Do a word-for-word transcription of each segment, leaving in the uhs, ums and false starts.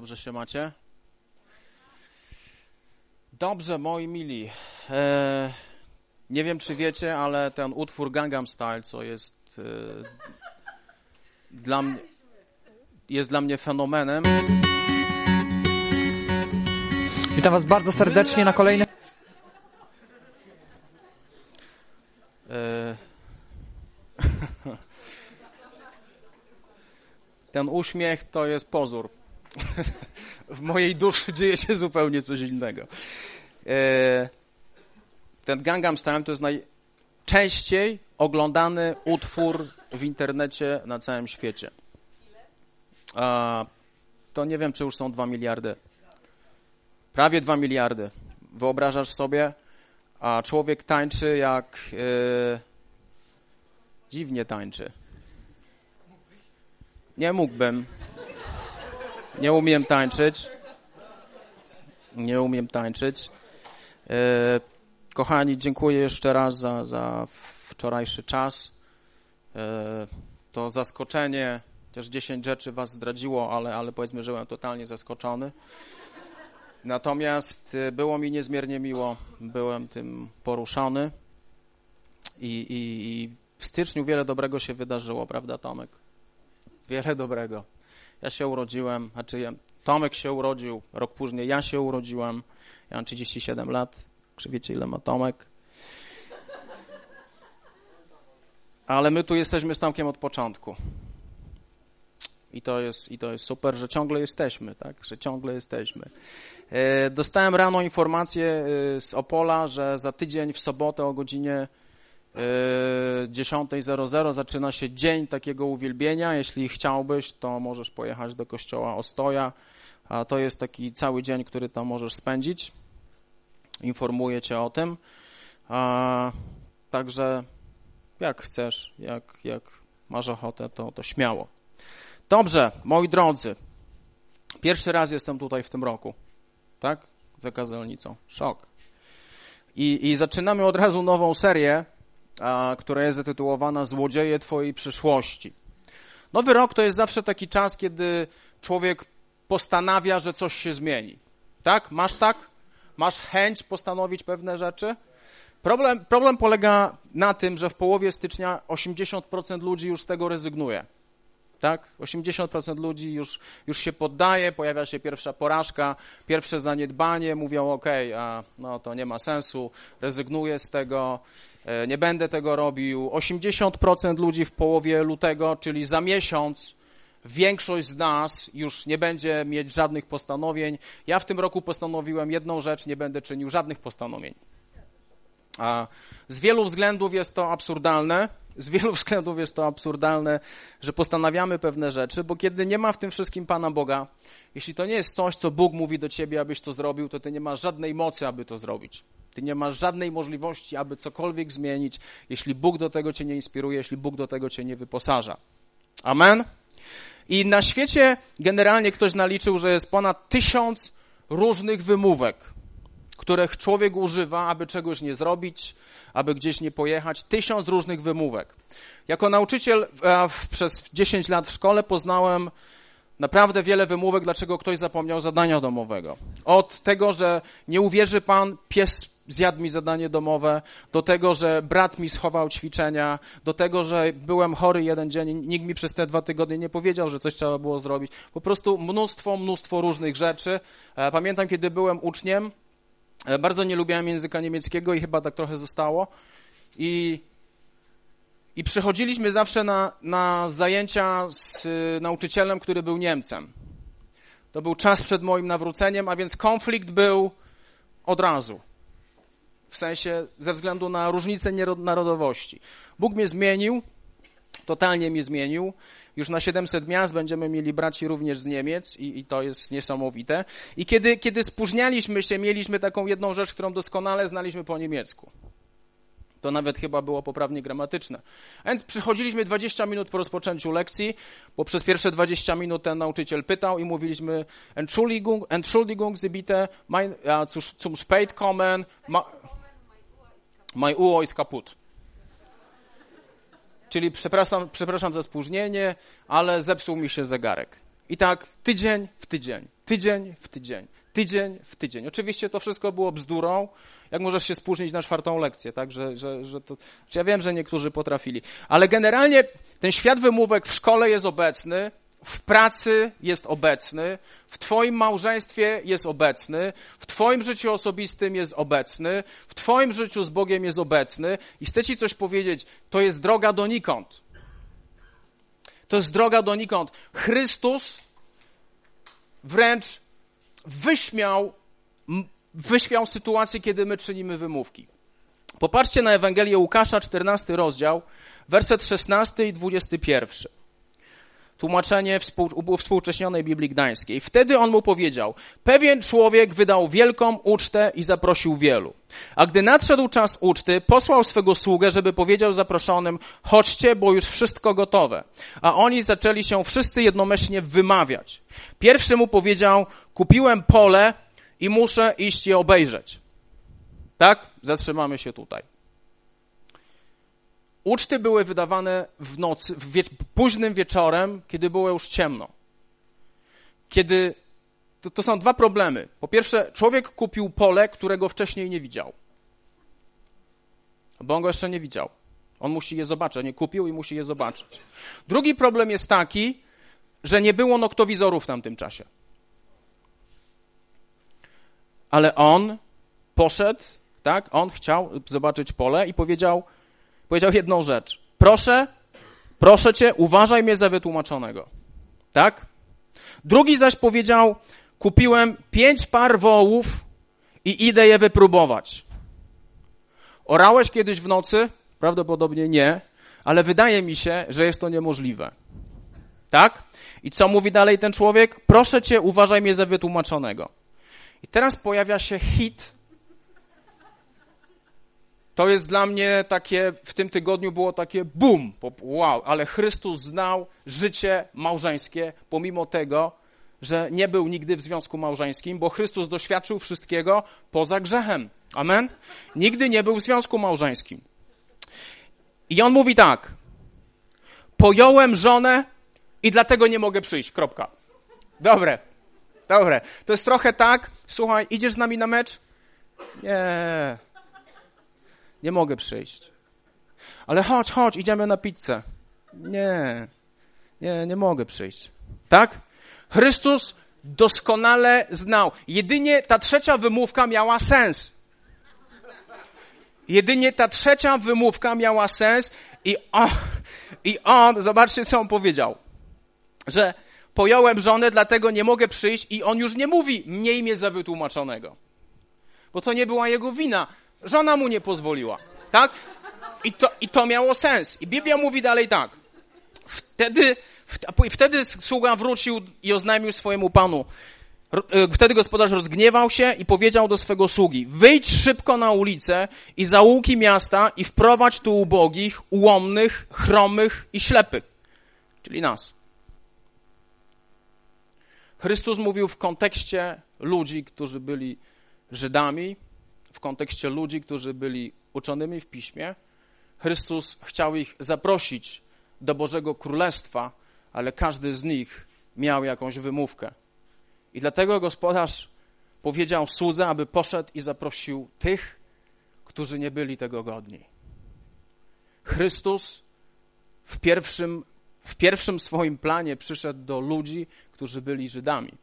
Dobrze się macie? Dobrze, moi mili. E, nie wiem, czy wiecie, ale ten utwór Gangnam Style, co jest e, dla mnie, jest dla mnie fenomenem. Witam was bardzo serdecznie na kolejnym... E, ten uśmiech to jest pozór. W mojej duszy dzieje się zupełnie coś innego. E, ten Gangnam Style to jest najczęściej oglądany utwór w internecie na całym świecie. A, to nie wiem, czy już są dwa miliardy. Prawie dwa miliardy. Wyobrażasz sobie? A człowiek tańczy jak... E, dziwnie tańczy. Nie mógłbym. Nie umiem tańczyć. Nie umiem tańczyć. E, kochani, dziękuję jeszcze raz za, za wczorajszy czas. E, to zaskoczenie, chociaż dziesięć rzeczy was zdradziło, ale, ale powiedzmy, że byłem totalnie zaskoczony. Natomiast było mi niezmiernie miło. Byłem tym poruszony. I, i, i w styczniu wiele dobrego się wydarzyło, prawda, Tomek? Wiele dobrego. Ja się urodziłem, znaczy ja, Tomek się urodził, rok później ja się urodziłem, ja mam trzydzieści siedem lat, czy wiecie, ile ma Tomek? Ale my tu jesteśmy z Tomkiem od początku. I to jest, i to jest super, że ciągle jesteśmy, tak, że ciągle jesteśmy. E, dostałem rano informację z Opola, że za tydzień w sobotę o godzinie dziesiąta zero zero zaczyna się dzień takiego uwielbienia. Jeśli chciałbyś, to możesz pojechać do kościoła Ostoja, a to jest taki cały dzień, który tam możesz spędzić. Informuję cię o tym. A, także jak chcesz, jak, jak masz ochotę, to, to śmiało. Dobrze, moi drodzy, pierwszy raz jestem tutaj w tym roku, tak? Za kazelnicą. Szok. I, i zaczynamy od razu nową serię, a, która jest zatytułowana Złodzieje Twojej przyszłości. Nowy rok to jest zawsze taki czas, kiedy człowiek postanawia, że coś się zmieni. Tak? Masz tak? Masz chęć postanowić pewne rzeczy? Problem, problem polega na tym, że w połowie stycznia osiemdziesiąt procent ludzi już z tego rezygnuje. Tak? osiemdziesiąt procent ludzi już, już się poddaje, pojawia się pierwsza porażka, pierwsze zaniedbanie, mówią okej, a no to nie ma sensu, rezygnuję z tego, nie będę tego robił. osiemdziesiąt procent ludzi w połowie lutego, czyli za miesiąc, większość z nas już nie będzie mieć żadnych postanowień. Ja w tym roku postanowiłem jedną rzecz, nie będę czynił żadnych postanowień. A z wielu względów jest to absurdalne, z wielu względów jest to absurdalne, że postanawiamy pewne rzeczy, bo kiedy nie ma w tym wszystkim Pana Boga, jeśli to nie jest coś, co Bóg mówi do ciebie, abyś to zrobił, to ty nie masz żadnej mocy, aby to zrobić. Ty nie masz żadnej możliwości, aby cokolwiek zmienić, jeśli Bóg do tego cię nie inspiruje, jeśli Bóg do tego cię nie wyposaża. Amen? I na świecie generalnie ktoś naliczył, że jest ponad tysiąc różnych wymówek, których człowiek używa, aby czegoś nie zrobić, aby gdzieś nie pojechać. Tysiąc różnych wymówek. Jako nauczyciel e, przez dziesięć lat w szkole poznałem naprawdę wiele wymówek, dlaczego ktoś zapomniał zadania domowego. Od tego, że nie uwierzy pan, pies zjadł mi zadanie domowe, do tego, że brat mi schował ćwiczenia, do tego, że byłem chory jeden dzień i nikt mi przez te dwa tygodnie nie powiedział, że coś trzeba było zrobić. Po prostu mnóstwo, mnóstwo różnych rzeczy. E, pamiętam, kiedy byłem uczniem, bardzo nie lubiłem języka niemieckiego i chyba tak trochę zostało. I, i przychodziliśmy zawsze na, na zajęcia z nauczycielem, który był Niemcem. To był czas przed moim nawróceniem, a więc konflikt był od razu. W sensie ze względu na różnicę narodowości. Bóg mnie zmienił, totalnie mnie zmienił. Już na siedemset miast będziemy mieli braci również z Niemiec i, i to jest niesamowite. I kiedy, kiedy spóźnialiśmy się, mieliśmy taką jedną rzecz, którą doskonale znaliśmy po niemiecku. To nawet chyba było poprawnie gramatyczne. A więc przychodziliśmy dwadzieścia minut po rozpoczęciu lekcji, bo przez pierwsze dwadzieścia minut ten nauczyciel pytał i mówiliśmy Entschuldigung, Entschuldigung, Sie bitte, mein, ja, zum spät kommen, ma, mein Uhr ist kaputt. Czyli przepraszam, przepraszam za spóźnienie, ale zepsuł mi się zegarek. I tak tydzień w tydzień, tydzień w tydzień, tydzień w tydzień. Oczywiście to wszystko było bzdurą, jak możesz się spóźnić na czwartą lekcję, tak, że, że, że to, ja wiem, że niektórzy potrafili, ale generalnie ten świat wymówek w szkole jest obecny, w pracy jest obecny, w twoim małżeństwie jest obecny, w twoim życiu osobistym jest obecny, w twoim życiu z Bogiem jest obecny i chcę ci coś powiedzieć, to jest droga donikąd. To jest droga donikąd. Chrystus wręcz wyśmiał, wyśmiał sytuację, kiedy my czynimy wymówki. Popatrzcie na Ewangelię Łukasza, czternasty rozdział, werset szesnasty i dwudziesty pierwszy. Tłumaczenie współcześnionej Biblii Gdańskiej. Wtedy on mu powiedział, pewien człowiek wydał wielką ucztę i zaprosił wielu. A gdy nadszedł czas uczty, posłał swego sługę, żeby powiedział zaproszonym, chodźcie, bo już wszystko gotowe. A oni zaczęli się wszyscy jednomyślnie wymawiać. Pierwszy mu powiedział, kupiłem pole i muszę iść je obejrzeć. Tak? Zatrzymamy się tutaj. Uczty były wydawane w nocy, w wie, późnym wieczorem, kiedy było już ciemno. Kiedy, to, to są dwa problemy. Po pierwsze, człowiek kupił pole, którego wcześniej nie widział. Bo on go jeszcze nie widział. On musi je zobaczyć, nie kupił i musi je zobaczyć. Drugi problem jest taki, że nie było noktowizorów w tamtym czasie. Ale on poszedł, tak, on chciał zobaczyć pole i powiedział, powiedział jedną rzecz. Proszę, proszę cię, uważaj mnie za wytłumaczonego. Tak? Drugi zaś powiedział, kupiłem pięć par wołów i idę je wypróbować. Orałeś kiedyś w nocy? Prawdopodobnie nie, ale wydaje mi się, że jest to niemożliwe. Tak? I co mówi dalej ten człowiek? Proszę cię, uważaj mnie za wytłumaczonego. I teraz pojawia się hit. To jest dla mnie takie, w tym tygodniu było takie boom, wow, ale Chrystus znał życie małżeńskie, pomimo tego, że nie był nigdy w związku małżeńskim, bo Chrystus doświadczył wszystkiego poza grzechem. Amen? Nigdy nie był w związku małżeńskim. I on mówi tak, pojąłem żonę i dlatego nie mogę przyjść, kropka. Dobre, dobre. To jest trochę tak, słuchaj, idziesz z nami na mecz? Nie, nie mogę przyjść. Ale chodź, chodź, idziemy na pizzę. Nie, nie, nie mogę przyjść. Tak? Chrystus doskonale znał. Jedynie ta trzecia wymówka miała sens. Jedynie ta trzecia wymówka miała sens i on, i on, zobaczcie, co on powiedział, że pojąłem żonę, dlatego nie mogę przyjść i on już nie mówi mniej mnie za wytłumaczonego, bo to nie była jego wina. Żona mu nie pozwoliła, tak? I to, i to miało sens. I Biblia mówi dalej tak. Wtedy, wtedy sługa wrócił i oznajmił swojemu panu. Wtedy gospodarz rozgniewał się i powiedział do swego sługi, wyjdź szybko na ulicę i zaułki miasta i wprowadź tu ubogich, ułomnych, chromych i ślepych, czyli nas. Chrystus mówił w kontekście ludzi, którzy byli Żydami, w kontekście ludzi, którzy byli uczonymi w piśmie. Chrystus chciał ich zaprosić do Bożego Królestwa, ale każdy z nich miał jakąś wymówkę. I dlatego gospodarz powiedział słudze, aby poszedł i zaprosił tych, którzy nie byli tego godni. Chrystus w pierwszym, w pierwszym swoim planie przyszedł do ludzi, którzy byli Żydami.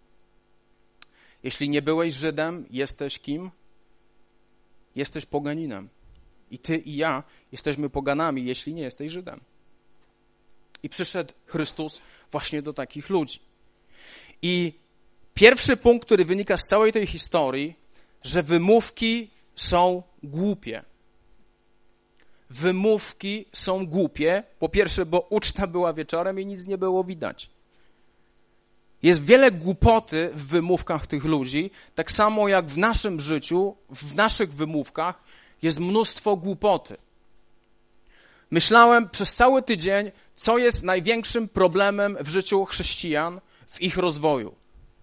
Jeśli nie byłeś Żydem, jesteś kim? Jesteś poganinem. I ty i ja jesteśmy poganami, jeśli nie jesteś Żydem. I przyszedł Chrystus właśnie do takich ludzi. I pierwszy punkt, który wynika z całej tej historii, że wymówki są głupie. Wymówki są głupie. Po pierwsze, bo uczta była wieczorem i nic nie było widać. Jest wiele głupoty w wymówkach tych ludzi, tak samo jak w naszym życiu, w naszych wymówkach jest mnóstwo głupoty. Myślałem przez cały tydzień, co jest największym problemem w życiu chrześcijan, w ich rozwoju.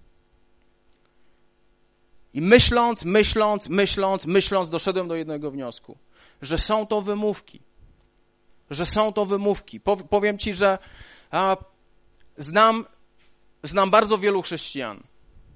I myśląc, myśląc, myśląc, myśląc, doszedłem do jednego wniosku, że są to wymówki. Że są to wymówki. Powiem ci, że a, znam, znam bardzo wielu chrześcijan.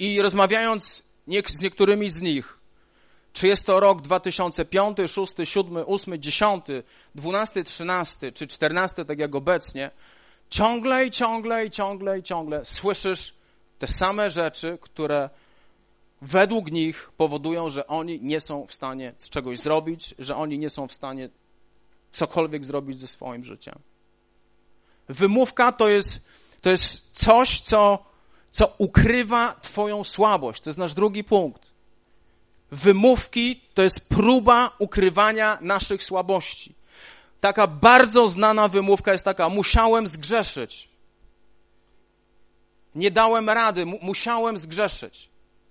I rozmawiając nie, z niektórymi z nich, czy jest to rok dwa tysiące piąty, szósty, siódmy, ósmy, dziesiąty, dwunasty, trzynasty czy czternasty, tak jak obecnie, ciągle i ciągle i ciągle i ciągle słyszysz te same rzeczy, które według nich powodują, że oni nie są w stanie czegoś zrobić, że oni nie są w stanie cokolwiek zrobić ze swoim życiem. Wymówka to jest, to jest coś, co, co ukrywa twoją słabość. To jest nasz drugi punkt. Wymówki to jest próba ukrywania naszych słabości. Taka bardzo znana wymówka jest taka: musiałem zgrzeszyć. Nie dałem rady, mu- musiałem zgrzeszyć.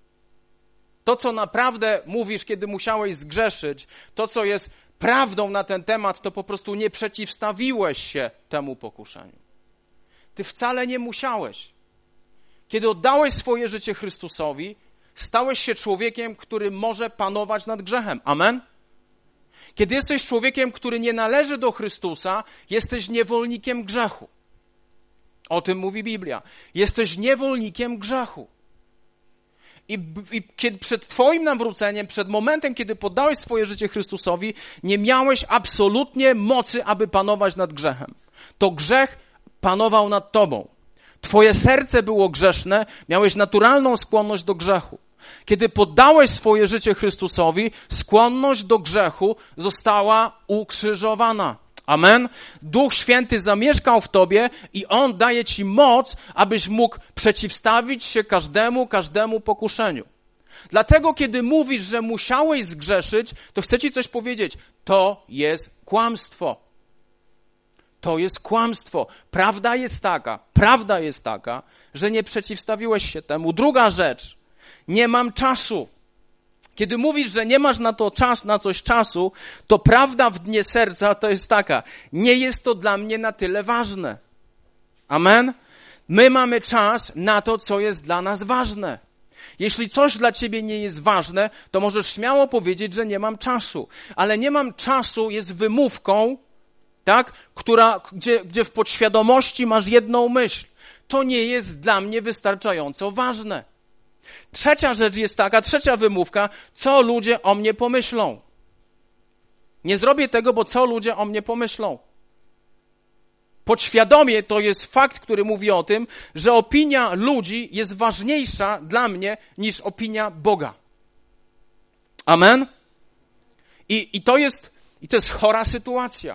To, co naprawdę mówisz, kiedy musiałeś zgrzeszyć, to, co jest prawdą na ten temat, to po prostu nie przeciwstawiłeś się temu pokuszeniu. Ty wcale nie musiałeś. Kiedy oddałeś swoje życie Chrystusowi, stałeś się człowiekiem, który może panować nad grzechem. Amen? Kiedy jesteś człowiekiem, który nie należy do Chrystusa, jesteś niewolnikiem grzechu. O tym mówi Biblia. Jesteś niewolnikiem grzechu. I, I kiedy przed twoim nawróceniem, przed momentem, kiedy poddałeś swoje życie Chrystusowi, nie miałeś absolutnie mocy, aby panować nad grzechem. To grzech panował nad tobą. Twoje serce było grzeszne, miałeś naturalną skłonność do grzechu. Kiedy poddałeś swoje życie Chrystusowi, skłonność do grzechu została ukrzyżowana. Amen? Duch Święty zamieszkał w tobie i On daje ci moc, abyś mógł przeciwstawić się każdemu, każdemu pokuszeniu. Dlatego, kiedy mówisz, że musiałeś zgrzeszyć, to chcę ci coś powiedzieć. To jest kłamstwo. To jest kłamstwo. Prawda jest taka, prawda jest taka, że nie przeciwstawiłeś się temu. Druga rzecz. Nie mam czasu. Kiedy mówisz, że nie masz na to czas, na coś czasu, to prawda w dnie serca to jest taka: nie jest to dla mnie na tyle ważne. Amen? My mamy czas na to, co jest dla nas ważne. Jeśli coś dla ciebie nie jest ważne, to możesz śmiało powiedzieć, że nie mam czasu. Ale nie mam czasu jest wymówką, tak, która, gdzie, gdzie w podświadomości masz jedną myśl. To nie jest dla mnie wystarczająco ważne. Trzecia rzecz jest taka, trzecia wymówka: co ludzie o mnie pomyślą. Nie zrobię tego, bo co ludzie o mnie pomyślą. Podświadomie to jest fakt, który mówi o tym, że opinia ludzi jest ważniejsza dla mnie niż opinia Boga. Amen? I, i, to jest, i to jest chora sytuacja.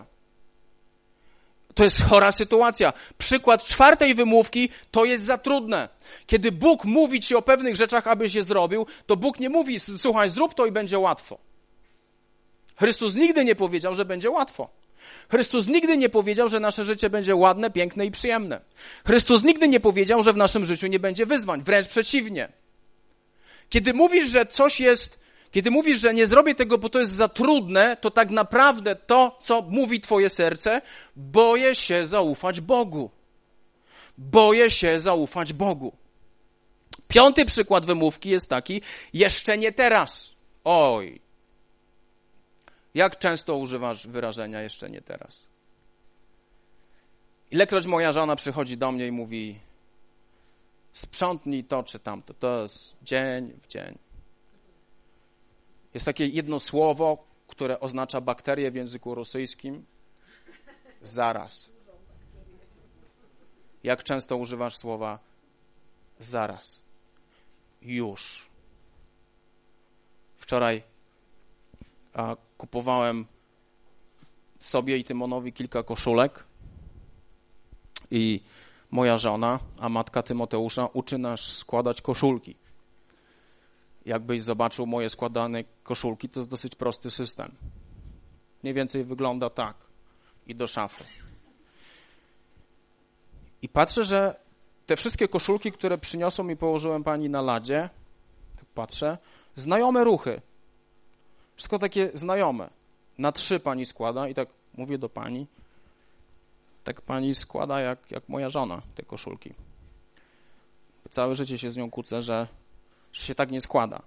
To jest chora sytuacja. Przykład czwartej wymówki: to jest za trudne. Kiedy Bóg mówi ci o pewnych rzeczach, abyś je zrobił, to Bóg nie mówi: słuchaj, zrób to i będzie łatwo. Chrystus nigdy nie powiedział, że będzie łatwo. Chrystus nigdy nie powiedział, że nasze życie będzie ładne, piękne i przyjemne. Chrystus nigdy nie powiedział, że w naszym życiu nie będzie wyzwań. Wręcz przeciwnie. Kiedy mówisz, że coś jest, kiedy mówisz, że nie zrobię tego, bo to jest za trudne, to tak naprawdę to, co mówi twoje serce: boję się zaufać Bogu. Boję się zaufać Bogu. Piąty przykład wymówki jest taki: jeszcze nie teraz. Oj. Jak często używasz wyrażenia jeszcze nie teraz? Ilekroć moja żona przychodzi do mnie i mówi: sprzątnij to czy tamto, to jest dzień w dzień. Jest takie jedno słowo, które oznacza bakterię w języku rosyjskim. Zaraz. Jak często używasz słowa zaraz? Już. Wczoraj a, kupowałem sobie i Tymonowi kilka koszulek i moja żona, a matka Tymoteusza, uczy nas składać koszulki. Jakbyś zobaczył moje składane koszulki, to jest dosyć prosty system. Mniej więcej wygląda tak. I do szafy. I patrzę, że te wszystkie koszulki, które przyniosą i położyłem pani na ladzie, tak patrzę, znajome ruchy. Wszystko takie znajome. Na trzy pani składa i tak mówię do pani, tak pani składa jak, jak moja żona te koszulki. Całe życie się z nią kłócę, że, że się tak nie składa.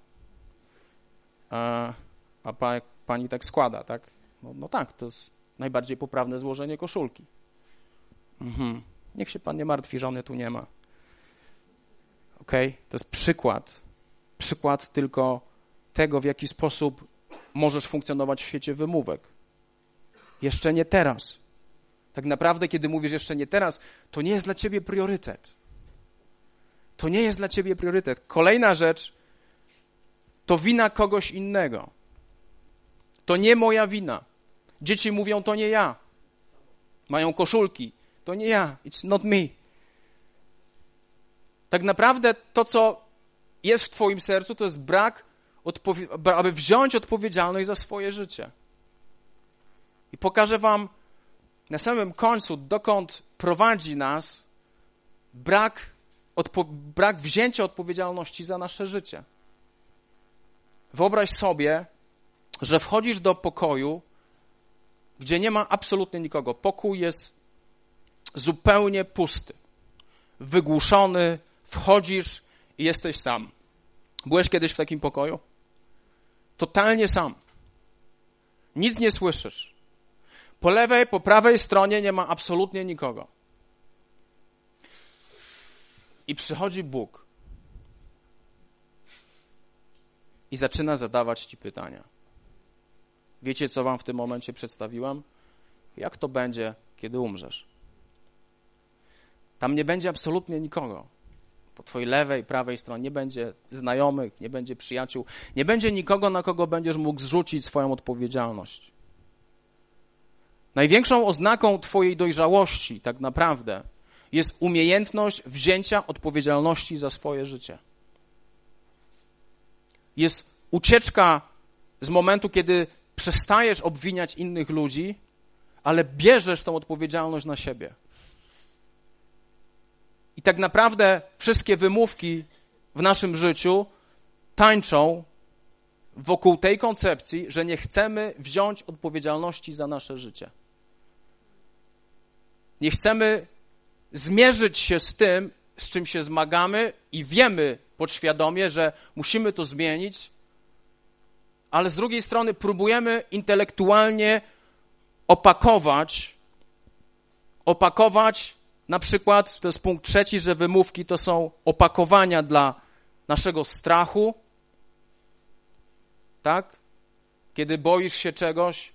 A, a pa, pani tak składa, tak? No, no tak, to jest najbardziej poprawne złożenie koszulki. Mhm. Niech się pan nie martwi, żony tu nie ma. okej? To jest przykład. Przykład tylko tego, w jaki sposób możesz funkcjonować w świecie wymówek. Jeszcze nie teraz. Tak naprawdę, kiedy mówisz jeszcze nie teraz, to nie jest dla ciebie priorytet. To nie jest dla ciebie priorytet. Kolejna rzecz to wina kogoś innego. To nie moja wina. Dzieci mówią, to nie ja. Mają koszulki. To nie ja. It's not me. Tak naprawdę to, co jest w twoim sercu, to jest brak, odpowie- aby wziąć odpowiedzialność za swoje życie. I pokażę wam na samym końcu, dokąd prowadzi nas brak, odpo- brak wzięcia odpowiedzialności za nasze życie. Wyobraź sobie, że wchodzisz do pokoju, gdzie nie ma absolutnie nikogo. Pokój jest zupełnie pusty, wygłuszony, wchodzisz i jesteś sam. Byłeś kiedyś w takim pokoju? Totalnie sam. Nic nie słyszysz. Po lewej, po prawej stronie nie ma absolutnie nikogo. I przychodzi Bóg i zaczyna zadawać ci pytania. Wiecie, co wam w tym momencie przedstawiłam? Jak to będzie, kiedy umrzesz? Tam nie będzie absolutnie nikogo. Po twojej lewej, prawej stronie nie będzie znajomych, nie będzie przyjaciół, nie będzie nikogo, na kogo będziesz mógł zrzucić swoją odpowiedzialność. Największą oznaką twojej dojrzałości tak naprawdę jest umiejętność wzięcia odpowiedzialności za swoje życie. Jest ucieczka z momentu, kiedy przestajesz obwiniać innych ludzi, ale bierzesz tą odpowiedzialność na siebie. I tak naprawdę wszystkie wymówki w naszym życiu tańczą wokół tej koncepcji, że nie chcemy wziąć odpowiedzialności za nasze życie. Nie chcemy zmierzyć się z tym, z czym się zmagamy i wiemy podświadomie, że musimy to zmienić, ale z drugiej strony próbujemy intelektualnie opakować, opakować na przykład, to jest punkt trzeci, że wymówki to są opakowania dla naszego strachu, tak? Kiedy boisz się czegoś,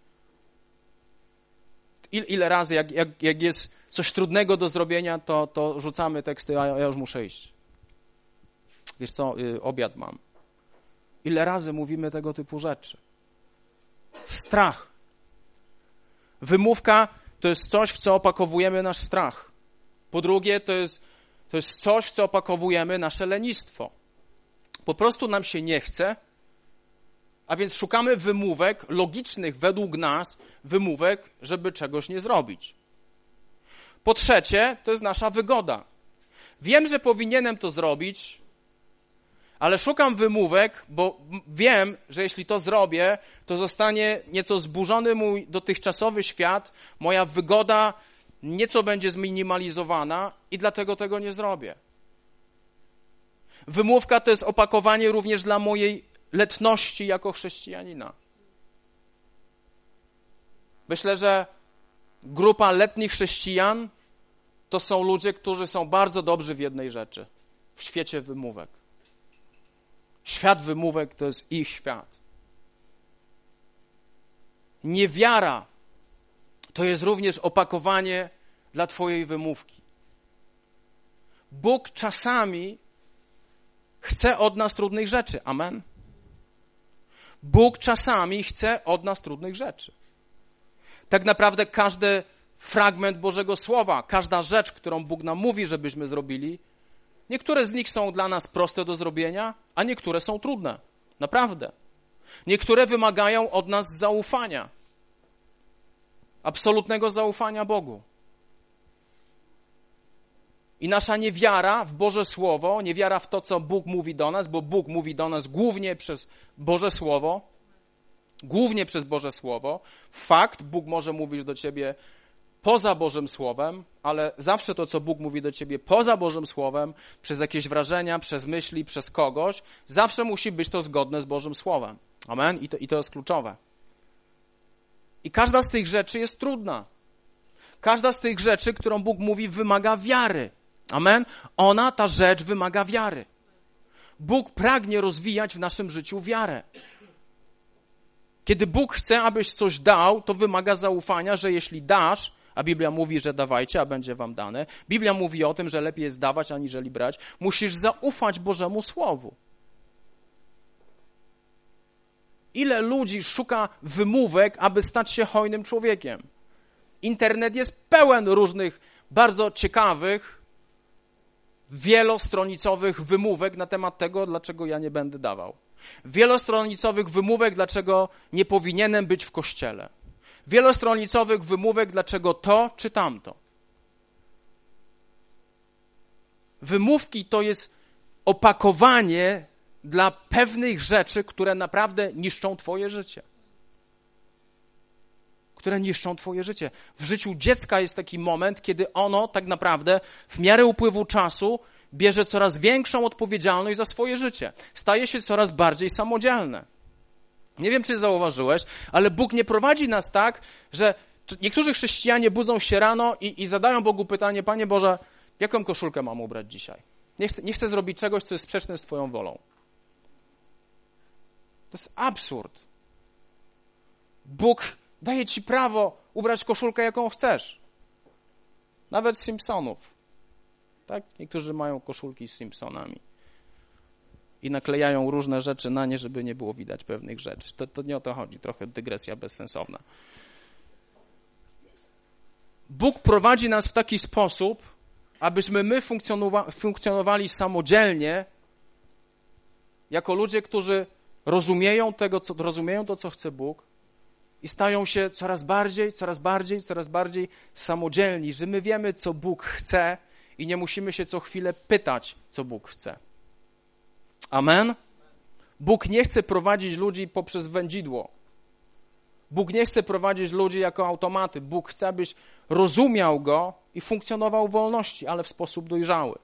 ile razy, jak, jak, jak jest coś trudnego do zrobienia, to, to rzucamy teksty, a ja już muszę iść. Wiesz co, y, obiad mam. Ile razy mówimy tego typu rzeczy? Strach. Wymówka to jest coś, w co opakowujemy nasz strach. Po drugie, to jest, to jest coś, w co opakowujemy nasze lenistwo. Po prostu nam się nie chce, a więc szukamy wymówek, logicznych według nas wymówek, żeby czegoś nie zrobić. Po trzecie, to jest nasza wygoda. Wiem, że powinienem to zrobić, ale szukam wymówek, bo wiem, że jeśli to zrobię, to zostanie nieco zburzony mój dotychczasowy świat, moja wygoda nieco będzie zminimalizowana i dlatego tego nie zrobię. Wymówka to jest opakowanie również dla mojej letności jako chrześcijanina. Myślę, że grupa letnich chrześcijan to są ludzie, którzy są bardzo dobrzy w jednej rzeczy, w świecie wymówek. Świat wymówek to jest ich świat. Niewiara to jest również opakowanie dla twojej wymówki. Bóg czasami chce od nas trudnych rzeczy. Amen. Bóg czasami chce od nas trudnych rzeczy. Tak naprawdę każdy fragment Bożego Słowa, każda rzecz, którą Bóg nam mówi, żebyśmy zrobili, niektóre z nich są dla nas proste do zrobienia, a niektóre są trudne. Naprawdę. Niektóre wymagają od nas zaufania. Absolutnego zaufania Bogu. I nasza niewiara w Boże Słowo, niewiara w to, co Bóg mówi do nas, bo Bóg mówi do nas głównie przez Boże Słowo, głównie przez Boże Słowo. Fakt, Bóg może mówić do ciebie poza Bożym Słowem, ale zawsze to, co Bóg mówi do ciebie poza Bożym Słowem, przez jakieś wrażenia, przez myśli, przez kogoś, zawsze musi być to zgodne z Bożym Słowem. Amen? I to, i to jest kluczowe. I każda z tych rzeczy jest trudna. Każda z tych rzeczy, którą Bóg mówi, wymaga wiary. Amen? Ona, ta rzecz wymaga wiary. Bóg pragnie rozwijać w naszym życiu wiarę. Kiedy Bóg chce, abyś coś dał, to wymaga zaufania, że jeśli dasz, a Biblia mówi, że dawajcie, a będzie wam dane. Biblia mówi o tym, że lepiej jest dawać, aniżeli brać. Musisz zaufać Bożemu Słowu. Ile ludzi szuka wymówek, aby stać się hojnym człowiekiem? Internet jest pełen różnych, bardzo ciekawych, wielostronicowych wymówek na temat tego, dlaczego ja nie będę dawał. Wielostronicowych wymówek, dlaczego nie powinienem być w kościele. Wielostronicowych wymówek, dlaczego to czy tamto. Wymówki to jest opakowanie dla pewnych rzeczy, które naprawdę niszczą twoje życie. Które niszczą twoje życie. W życiu dziecka jest taki moment, kiedy ono tak naprawdę w miarę upływu czasu bierze coraz większą odpowiedzialność za swoje życie. Staje się coraz bardziej samodzielne. Nie wiem, czy zauważyłeś, ale Bóg nie prowadzi nas tak, że niektórzy chrześcijanie budzą się rano i, i zadają Bogu pytanie: Panie Boże, jaką koszulkę mam ubrać dzisiaj? Nie chcę, nie chcę zrobić czegoś, co jest sprzeczne z Twoją wolą. To jest absurd. Bóg daje ci prawo ubrać koszulkę, jaką chcesz. Nawet z Simpsonów. Tak? Niektórzy mają koszulki z Simpsonami. I naklejają różne rzeczy na nie, żeby nie było widać pewnych rzeczy. To, to nie o to chodzi. Trochę dygresja bezsensowna. Bóg prowadzi nas w taki sposób, abyśmy my funkcjonowa- funkcjonowali samodzielnie jako ludzie, którzy rozumieją, tego, co, rozumieją to, co chce Bóg i stają się coraz bardziej, coraz bardziej, coraz bardziej samodzielni, że my wiemy, co Bóg chce i nie musimy się co chwilę pytać, co Bóg chce. Amen? Bóg nie chce prowadzić ludzi poprzez wędzidło. Bóg nie chce prowadzić ludzi jako automaty. Bóg chce, abyś rozumiał Go i funkcjonował w wolności, ale w sposób dojrzały.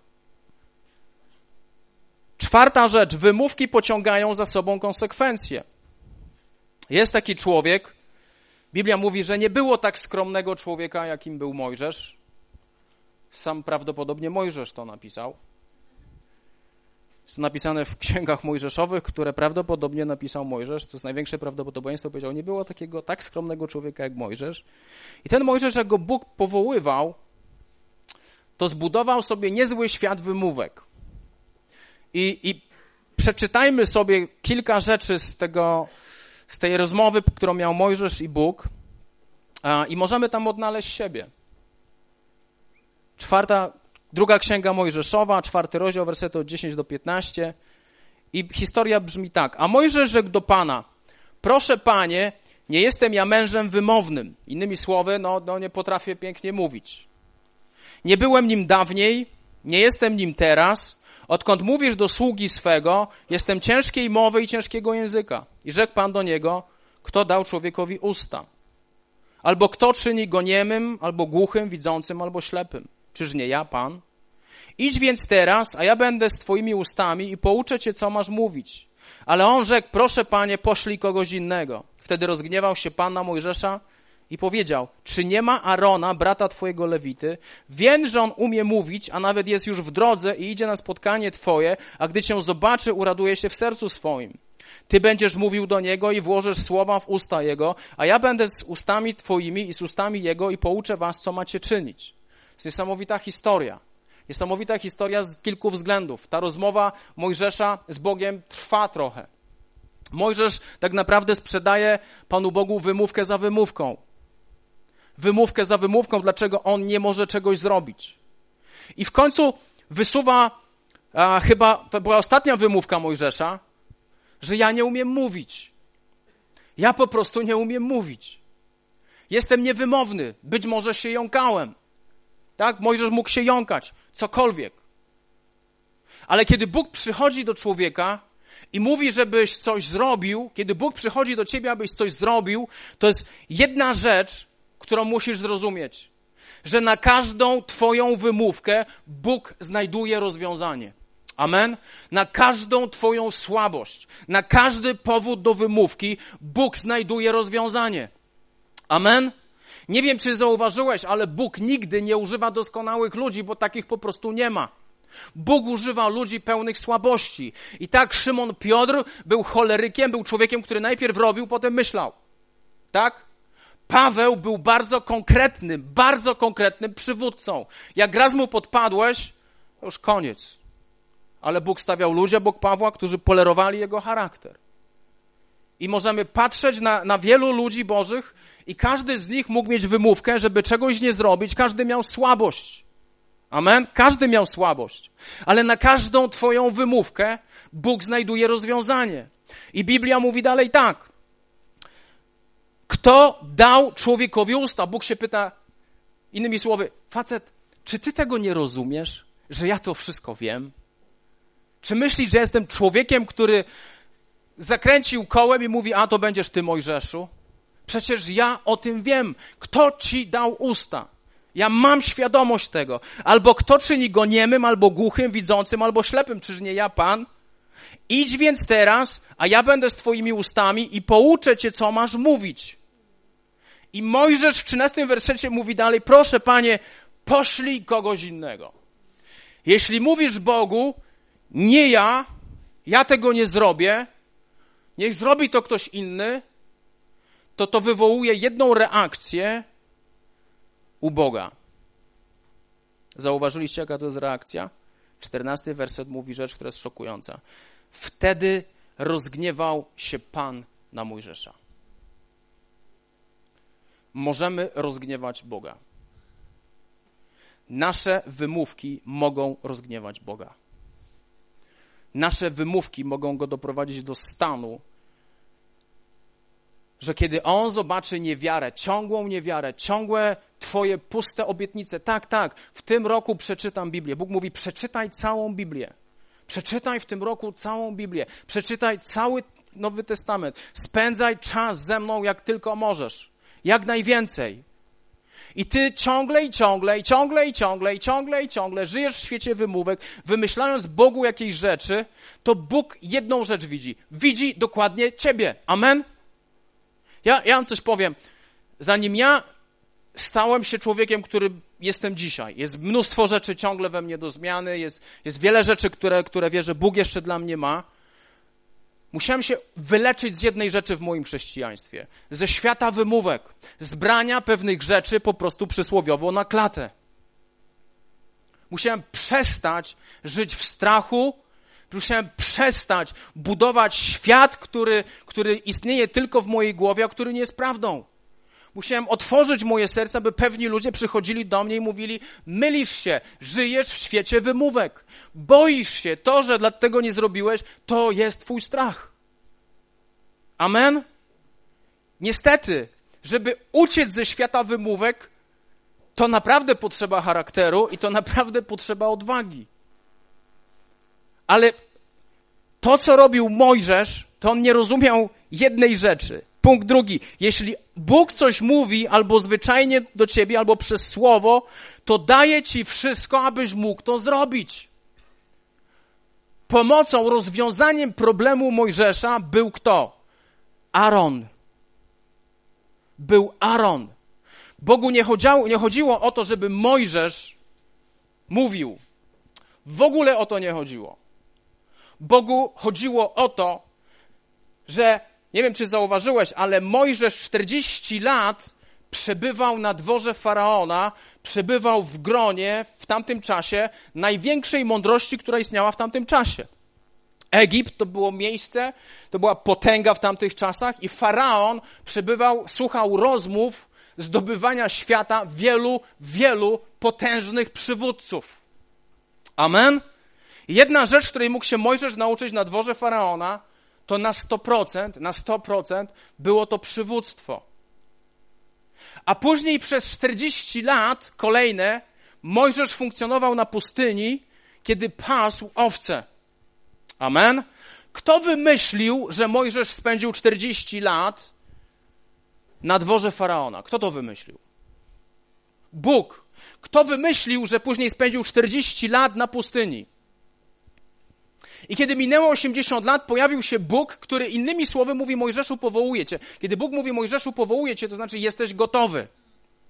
Czwarta rzecz. Wymówki pociągają za sobą konsekwencje. Jest taki człowiek, Biblia mówi, że nie było tak skromnego człowieka, jakim był Mojżesz. Sam prawdopodobnie Mojżesz to napisał. Jest to napisane w księgach mojżeszowych, które prawdopodobnie napisał Mojżesz. To jest największe prawdopodobieństwo. Powiedział, nie było takiego tak skromnego człowieka jak Mojżesz. I ten Mojżesz, jak go Bóg powoływał, to zbudował sobie niezły świat wymówek. I, i przeczytajmy sobie kilka rzeczy z tego, z tej rozmowy, którą miał Mojżesz i Bóg, a, i możemy tam odnaleźć siebie. Czwarta, druga księga Mojżeszowa, czwarty rozdział, wersety od dziesięć do piętnastu. I historia brzmi tak. A Mojżesz rzekł do Pana: proszę Panie, nie jestem ja mężem wymownym. Innymi słowy, no, no nie potrafię pięknie mówić. Nie byłem nim dawniej, nie jestem nim teraz. Odkąd mówisz do sługi swego, jestem ciężkiej mowy i ciężkiego języka. I rzekł Pan do niego: kto dał człowiekowi usta? Albo kto czyni go niemym, albo głuchym, widzącym, albo ślepym? Czyż nie ja, Pan? Idź więc teraz, a ja będę z twoimi ustami i pouczę cię, co masz mówić. Ale on rzekł: proszę, Panie, poślij kogoś innego. Wtedy rozgniewał się Pan na Mojżesza i powiedział: czy nie ma Arona, brata twojego Lewity? Wiem, że on umie mówić, a nawet jest już w drodze i idzie na spotkanie twoje, a gdy cię zobaczy, uraduje się w sercu swoim. Ty będziesz mówił do niego i włożysz słowa w usta jego, a ja będę z ustami twoimi i z ustami jego i pouczę was, co macie czynić. To jest niesamowita historia. Niesamowita historia z kilku względów. Ta rozmowa Mojżesza z Bogiem trwa trochę. Mojżesz tak naprawdę sprzedaje Panu Bogu wymówkę za wymówką. Wymówkę za wymówką, dlaczego on nie może czegoś zrobić. I w końcu wysuwa, a, chyba to była ostatnia wymówka Mojżesza, że ja nie umiem mówić. Ja po prostu nie umiem mówić. Jestem niewymowny. Być może się jąkałem. Tak? Mojżesz mógł się jąkać. Cokolwiek. Ale kiedy Bóg przychodzi do człowieka i mówi, żebyś coś zrobił, kiedy Bóg przychodzi do ciebie, abyś coś zrobił, to jest jedna rzecz, którą musisz zrozumieć. Że na każdą twoją wymówkę Bóg znajduje rozwiązanie. Amen? Na każdą twoją słabość, na każdy powód do wymówki Bóg znajduje rozwiązanie. Amen? Nie wiem, czy zauważyłeś, ale Bóg nigdy nie używa doskonałych ludzi, bo takich po prostu nie ma. Bóg używa ludzi pełnych słabości. I tak Szymon Piotr był cholerykiem, był człowiekiem, który najpierw robił, potem myślał. Tak? Paweł był bardzo konkretnym, bardzo konkretnym przywódcą. Jak raz mu podpadłeś, to już koniec. Ale Bóg stawiał ludzi obok Pawła, którzy polerowali jego charakter. I możemy patrzeć na, na wielu ludzi bożych i każdy z nich mógł mieć wymówkę, żeby czegoś nie zrobić. Każdy miał słabość. Amen? Każdy miał słabość. Ale na każdą twoją wymówkę Bóg znajduje rozwiązanie. I Biblia mówi dalej tak. Kto dał człowiekowi usta? Bóg się pyta, innymi słowy, facet, czy ty tego nie rozumiesz, że ja to wszystko wiem? Czy myślisz, że jestem człowiekiem, który zakręcił kołem i mówi, a to będziesz ty, Mojżeszu? Przecież ja o tym wiem. Kto ci dał usta? Ja mam świadomość tego. Albo kto czyni go niemym, albo głuchym, widzącym, albo ślepym. Czyż nie ja, Pan? Idź więc teraz, a ja będę z twoimi ustami i pouczę cię, co masz mówić. I Mojżesz w trzynastym wersecie mówi dalej, proszę, Panie, poślij kogoś innego. Jeśli mówisz Bogu, nie ja, ja tego nie zrobię, niech zrobi to ktoś inny, to to wywołuje jedną reakcję u Boga. Zauważyliście, jaka to jest reakcja? czternasty werset mówi rzecz, która jest szokująca. Wtedy rozgniewał się Pan na Mojżesza. Możemy rozgniewać Boga. Nasze wymówki mogą rozgniewać Boga. Nasze wymówki mogą go doprowadzić do stanu, że kiedy on zobaczy niewiarę, ciągłą niewiarę, ciągłe twoje puste obietnice, tak, tak, w tym roku przeczytam Biblię. Bóg mówi, przeczytaj całą Biblię. Przeczytaj w tym roku całą Biblię. Przeczytaj cały Nowy Testament. Spędzaj czas ze mną, jak tylko możesz. Jak najwięcej. I ty ciągle i ciągle, i ciągle i ciągle, i ciągle i ciągle żyjesz w świecie wymówek, wymyślając Bogu jakieś rzeczy, to Bóg jedną rzecz widzi. Widzi dokładnie ciebie. Amen? Ja, ja wam coś powiem. Zanim ja stałem się człowiekiem, którym jestem dzisiaj, jest mnóstwo rzeczy ciągle we mnie do zmiany, jest, jest wiele rzeczy, które, które wierzę, Bóg jeszcze dla mnie ma. Musiałem się wyleczyć z jednej rzeczy w moim chrześcijaństwie. Ze świata wymówek. Z brania pewnych rzeczy po prostu przysłowiowo na klatę. Musiałem przestać żyć w strachu. Musiałem przestać budować świat, który, który istnieje tylko w mojej głowie, a który nie jest prawdą. Musiałem otworzyć moje serce, by pewni ludzie przychodzili do mnie i mówili, mylisz się, żyjesz w świecie wymówek. Boisz się, to, że dlatego nie zrobiłeś, to jest twój strach. Amen? Niestety, żeby uciec ze świata wymówek, to naprawdę potrzeba charakteru i to naprawdę potrzeba odwagi. Ale to, co robił Mojżesz, to on nie rozumiał jednej rzeczy. Punkt drugi. Jeśli Bóg coś mówi albo zwyczajnie do ciebie, albo przez słowo, to daje ci wszystko, abyś mógł to zrobić. Pomocą, rozwiązaniem problemu Mojżesza był kto? Aaron. Był Aaron. Bogu nie chodziło, nie chodziło o to, żeby Mojżesz mówił. W ogóle o to nie chodziło. Bogu chodziło o to, że, nie wiem, czy zauważyłeś, ale Mojżesz czterdzieści lat przebywał na dworze Faraona, przebywał w gronie w tamtym czasie największej mądrości, która istniała w tamtym czasie. Egipt to było miejsce, to była potęga w tamtych czasach i Faraon przebywał, słuchał rozmów zdobywania świata wielu, wielu potężnych przywódców. Amen? Jedna rzecz, której mógł się Mojżesz nauczyć na dworze Faraona, to na sto procent, na sto procent było to przywództwo. A później przez czterdzieści lat kolejne Mojżesz funkcjonował na pustyni, kiedy pasł owce. Amen? Kto wymyślił, że Mojżesz spędził czterdzieści lat na dworze Faraona? Kto to wymyślił? Bóg. Kto wymyślił, że później spędził czterdzieści lat na pustyni? I kiedy minęło osiemdziesiąt lat, pojawił się Bóg, który innymi słowy mówi Mojżeszu, powołuję cię. Kiedy Bóg mówi Mojżeszu, powołuję cię, to znaczy jesteś gotowy.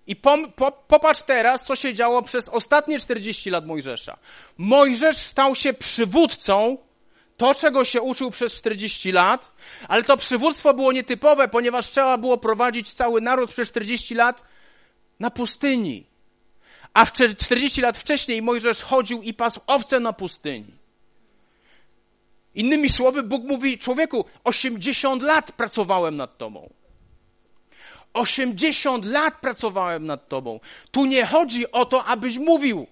I pom, po, popatrz teraz, co się działo przez ostatnie czterdzieści lat Mojżesza. Mojżesz stał się przywódcą, to czego się uczył przez czterdzieści lat, ale to przywództwo było nietypowe, ponieważ trzeba było prowadzić cały naród przez czterdzieści lat na pustyni. A w czterdzieści lat wcześniej Mojżesz chodził i pasł owce na pustyni. Innymi słowy, Bóg mówi, człowieku, osiemdziesiąt lat pracowałem nad tobą. osiemdziesiąt lat pracowałem nad tobą. Tu nie chodzi o to, abyś mówił.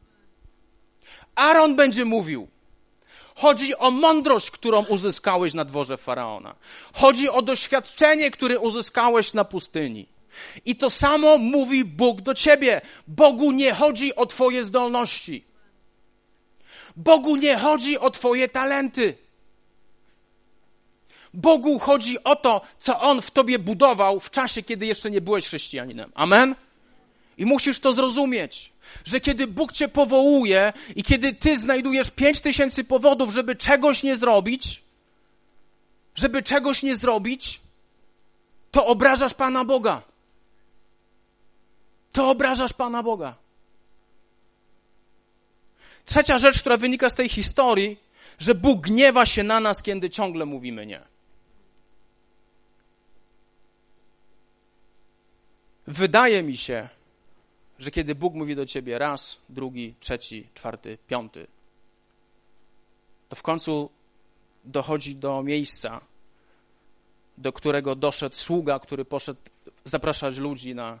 Aaron będzie mówił. Chodzi o mądrość, którą uzyskałeś na dworze Faraona. Chodzi o doświadczenie, które uzyskałeś na pustyni. I to samo mówi Bóg do ciebie. Bogu nie chodzi o twoje zdolności. Bogu nie chodzi o twoje talenty. Bogu chodzi o to, co On w tobie budował w czasie, kiedy jeszcze nie byłeś chrześcijaninem. Amen? I musisz to zrozumieć, że kiedy Bóg cię powołuje i kiedy ty znajdujesz pięć tysięcy powodów, żeby czegoś nie zrobić, żeby czegoś nie zrobić, to obrażasz Pana Boga. To obrażasz Pana Boga. Trzecia rzecz, która wynika z tej historii, że Bóg gniewa się na nas, kiedy ciągle mówimy nie. Wydaje mi się, że kiedy Bóg mówi do ciebie raz, drugi, trzeci, czwarty, piąty, to w końcu dochodzi do miejsca, do którego doszedł sługa, który poszedł zapraszać ludzi na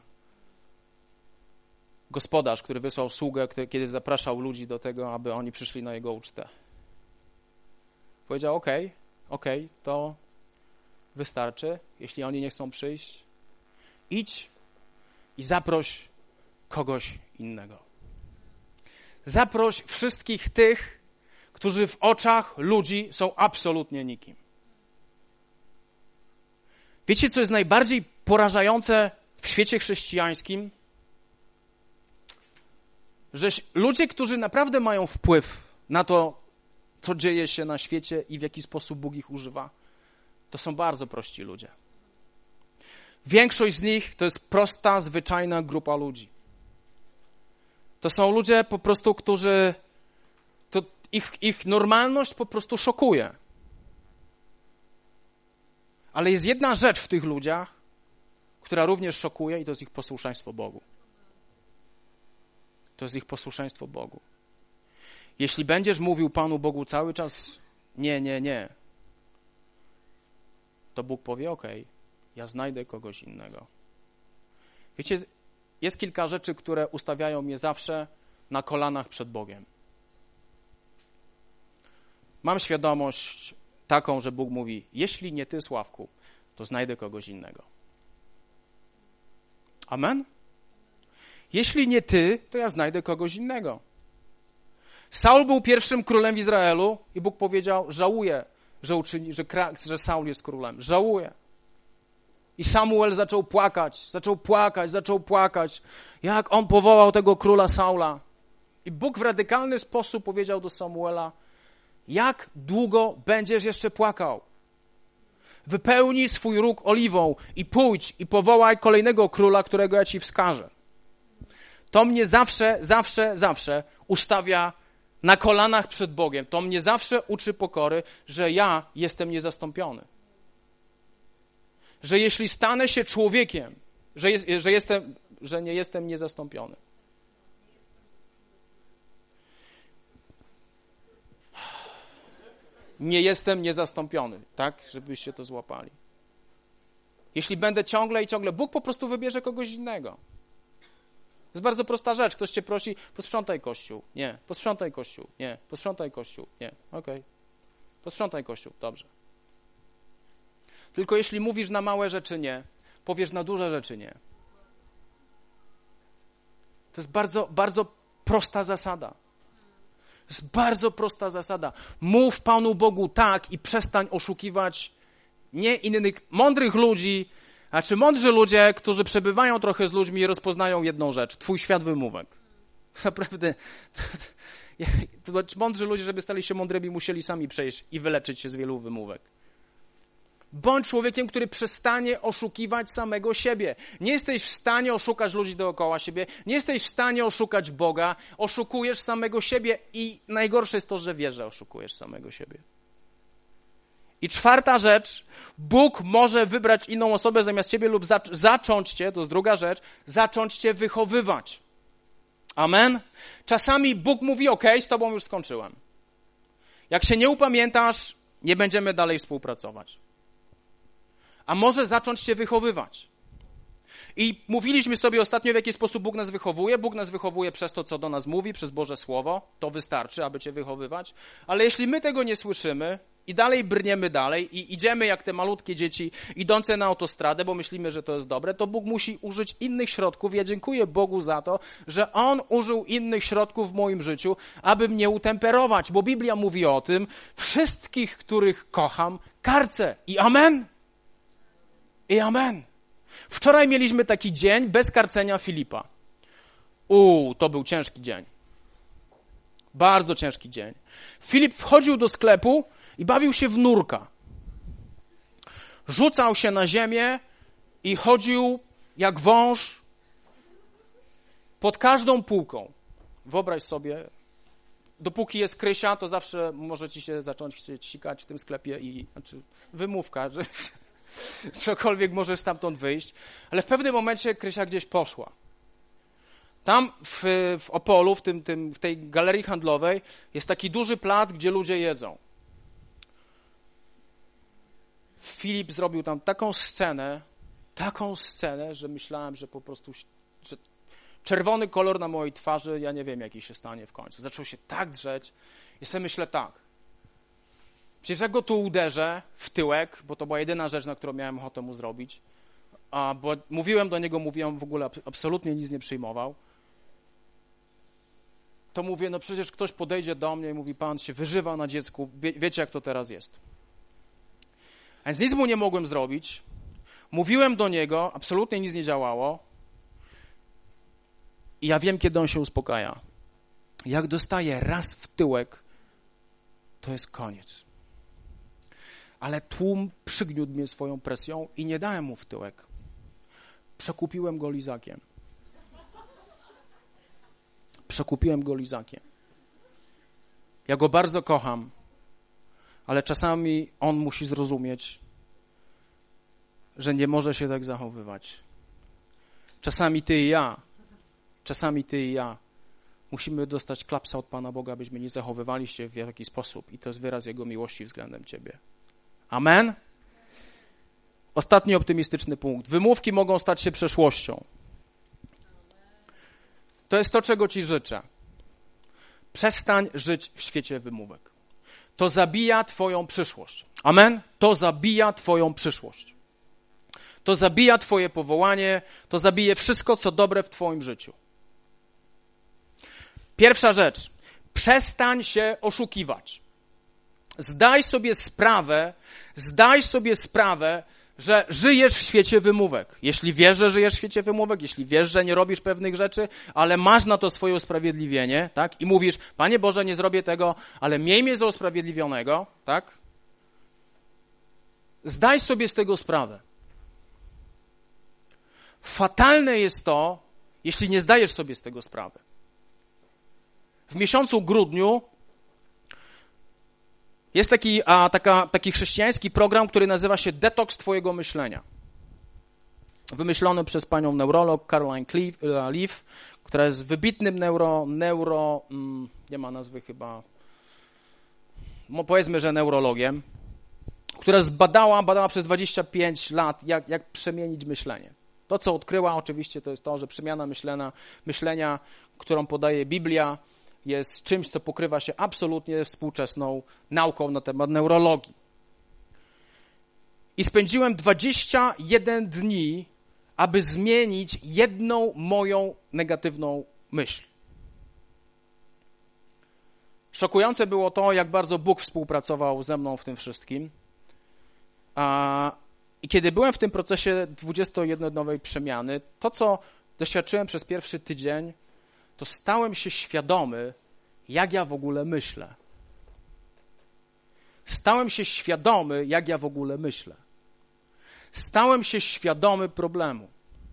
gospodarz, który wysłał sługę, który, kiedy zapraszał ludzi do tego, aby oni przyszli na jego ucztę. Powiedział, okej, okay, okej, okay, to wystarczy, jeśli oni nie chcą przyjść, idź i zaproś kogoś innego. Zaproś wszystkich tych, którzy w oczach ludzi są absolutnie nikim. Wiecie, co jest najbardziej porażające w świecie chrześcijańskim? Że ludzie, którzy naprawdę mają wpływ na to, co dzieje się na świecie i w jaki sposób Bóg ich używa, to są bardzo prości ludzie. Większość z nich to jest prosta, zwyczajna grupa ludzi. To są ludzie po prostu, którzy... To ich, ich normalność po prostu szokuje. Ale jest jedna rzecz w tych ludziach, która również szokuje i to jest ich posłuszeństwo Bogu. To jest ich posłuszeństwo Bogu. Jeśli będziesz mówił Panu Bogu cały czas nie, nie, nie, to Bóg powie, okej, okay, ja znajdę kogoś innego. Wiecie, jest kilka rzeczy, które ustawiają mnie zawsze na kolanach przed Bogiem. Mam świadomość taką, że Bóg mówi, jeśli nie ty, Sławku, to znajdę kogoś innego. Amen? Jeśli nie ty, to ja znajdę kogoś innego. Saul był pierwszym królem w Izraelu i Bóg powiedział, żałuję, że, uczyni, że, że Saul jest królem. Żałuję. I Samuel zaczął płakać, zaczął płakać, zaczął płakać, jak on powołał tego króla Saula. I Bóg w radykalny sposób powiedział do Samuela, jak długo będziesz jeszcze płakał? Wypełnij swój róg oliwą i pójdź i powołaj kolejnego króla, którego ja ci wskażę. To mnie zawsze, zawsze, zawsze ustawia na kolanach przed Bogiem. To mnie zawsze uczy pokory, że ja jestem niezastąpiony. Że jeśli stanę się człowiekiem, że, jest, że, jestem, że nie jestem niezastąpiony. Nie jestem niezastąpiony, tak? Żebyście to złapali. Jeśli będę ciągle i ciągle, Bóg po prostu wybierze kogoś innego. To jest bardzo prosta rzecz. Ktoś cię prosi, posprzątaj kościół. Nie. Posprzątaj kościół. Nie. Posprzątaj kościół. Nie. Okej. Okay. Posprzątaj kościół. Dobrze. Tylko jeśli mówisz na małe rzeczy nie, powiesz na duże rzeczy nie. To jest bardzo, bardzo prosta zasada. To jest bardzo prosta zasada. Mów Panu Bogu tak i przestań oszukiwać nie innych, mądrych ludzi, a czy mądrzy ludzie, którzy przebywają trochę z ludźmi i rozpoznają jedną rzecz. Twój świat wymówek. Naprawdę. To, to, mądrzy ludzie, żeby stali się mądrymi, musieli sami przejść i wyleczyć się z wielu wymówek. Bądź człowiekiem, który przestanie oszukiwać samego siebie. Nie jesteś w stanie oszukać ludzi dookoła siebie, nie jesteś w stanie oszukać Boga, oszukujesz samego siebie i najgorsze jest to, że wiesz, że oszukujesz samego siebie. I czwarta rzecz, Bóg może wybrać inną osobę zamiast ciebie lub zac- zacząć cię, to jest druga rzecz, zacząć cię wychowywać. Amen? Czasami Bóg mówi, okej, z tobą już skończyłem. Jak się nie upamiętasz, nie będziemy dalej współpracować. A może zacząć cię wychowywać. I mówiliśmy sobie ostatnio, w jaki sposób Bóg nas wychowuje. Bóg nas wychowuje przez to, co do nas mówi, przez Boże Słowo. To wystarczy, aby cię wychowywać. Ale jeśli my tego nie słyszymy i dalej brniemy dalej i idziemy jak te malutkie dzieci idące na autostradę, bo myślimy, że to jest dobre, to Bóg musi użyć innych środków. Ja dziękuję Bogu za to, że On użył innych środków w moim życiu, aby mnie utemperować. Bo Biblia mówi o tym, wszystkich, których kocham, karcę. I amen. I amen. Wczoraj mieliśmy taki dzień bez karcenia Filipa. Uuu, to był ciężki dzień. Bardzo ciężki dzień. Filip wchodził do sklepu i bawił się w nurka. Rzucał się na ziemię i chodził jak wąż pod każdą półką. Wyobraź sobie, dopóki jest Krysia, to zawsze może ci się zacząć chcieć sikać w tym sklepie i znaczy wymówka, że cokolwiek możesz stamtąd wyjść, ale w pewnym momencie Krysia gdzieś poszła. Tam w, w Opolu, w, tym, tym, w tej galerii handlowej jest taki duży plac, gdzie ludzie jedzą. Filip zrobił tam taką scenę, taką scenę, że myślałem, że po prostu że czerwony kolor na mojej twarzy, ja nie wiem, jaki się stanie w końcu. Zaczął się tak drzeć i sobie myślę tak, przecież jak go tu uderzę w tyłek, bo to była jedyna rzecz, na którą miałem ochotę mu zrobić, a, bo mówiłem do niego, mówiłem, w ogóle absolutnie nic nie przyjmował, to mówię, no przecież ktoś podejdzie do mnie i mówi, pan się wyżywa na dziecku, wie, wiecie jak to teraz jest. A więc nic mu nie mogłem zrobić, mówiłem do niego, absolutnie nic nie działało i ja wiem, kiedy on się uspokaja. Jak dostaje raz w tyłek, to jest koniec. Ale tłum przygniótł mnie swoją presją i nie dałem mu w tyłek. Przekupiłem go lizakiem. Przekupiłem go lizakiem. Ja go bardzo kocham, ale czasami on musi zrozumieć, że nie może się tak zachowywać. Czasami ty i ja, czasami ty i ja musimy dostać klapsa od Pana Boga, abyśmy nie zachowywali się w jakiś sposób i to jest wyraz Jego miłości względem ciebie. Amen? Ostatni optymistyczny punkt. Wymówki mogą stać się przeszłością. To jest to, czego ci życzę. Przestań żyć w świecie wymówek. To zabija twoją przyszłość. Amen? To zabija twoją przyszłość. To zabija twoje powołanie, to zabije wszystko, co dobre w twoim życiu. Pierwsza rzecz. Przestań się oszukiwać. Zdaj sobie sprawę, zdaj sobie sprawę, że żyjesz w świecie wymówek. Jeśli wiesz, że żyjesz w świecie wymówek, jeśli wiesz, że nie robisz pewnych rzeczy, ale masz na to swoje usprawiedliwienie, tak? I mówisz, Panie Boże, nie zrobię tego, ale miej mnie za usprawiedliwionego, tak? Zdaj sobie z tego sprawę. Fatalne jest to, jeśli nie zdajesz sobie z tego sprawy. W miesiącu grudniu jest taki, a, taka, taki chrześcijański program, który nazywa się Detoks Twojego Myślenia. Wymyślony przez panią neurolog Caroline Leaf, która jest wybitnym neuro, neuro mm, nie ma nazwy chyba, no powiedzmy, że neurologiem, która zbadała, badała przez dwadzieścia pięć lat, jak, jak przemienić myślenie. To, co odkryła oczywiście, to jest to, że przemiana myślenia, myślenia, którą podaje Biblia, jest czymś, co pokrywa się absolutnie współczesną nauką na temat neurologii. I spędziłem dwadzieścia jeden dni, aby zmienić jedną moją negatywną myśl. Szokujące było to, jak bardzo Bóg współpracował ze mną w tym wszystkim. I kiedy byłem w tym procesie dwudziestojednodniowej przemiany, to, co doświadczyłem przez pierwszy tydzień, to stałem się świadomy, jak ja w ogóle myślę. Stałem się świadomy, jak ja w ogóle myślę. Stałem się świadomy problemu.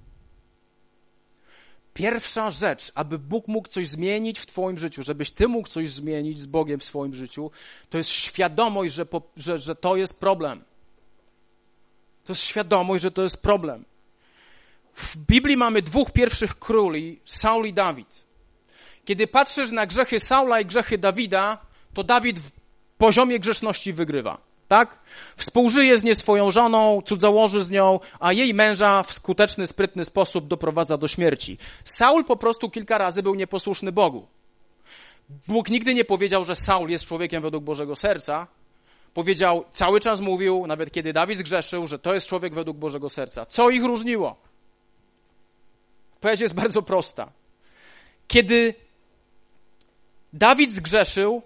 Pierwsza rzecz, aby Bóg mógł coś zmienić w twoim życiu, żebyś ty mógł coś zmienić z Bogiem w swoim życiu, to jest świadomość, że, po, że, że to jest problem. To jest świadomość, że to jest problem. W Biblii mamy dwóch pierwszych króli, Saul i Dawid. Kiedy patrzysz na grzechy Saula i grzechy Dawida, to Dawid w poziomie grzeszności wygrywa. Tak? Współżyje z nie swoją żoną, cudzołoży z nią, a jej męża w skuteczny, sprytny sposób doprowadza do śmierci. Saul po prostu kilka razy był nieposłuszny Bogu. Bóg nigdy nie powiedział, że Saul jest człowiekiem według Bożego serca. Powiedział, cały czas mówił, nawet kiedy Dawid zgrzeszył, że to jest człowiek według Bożego serca. Co ich różniło? Odpowiedź jest bardzo prosta. Kiedy Dawid zgrzeszył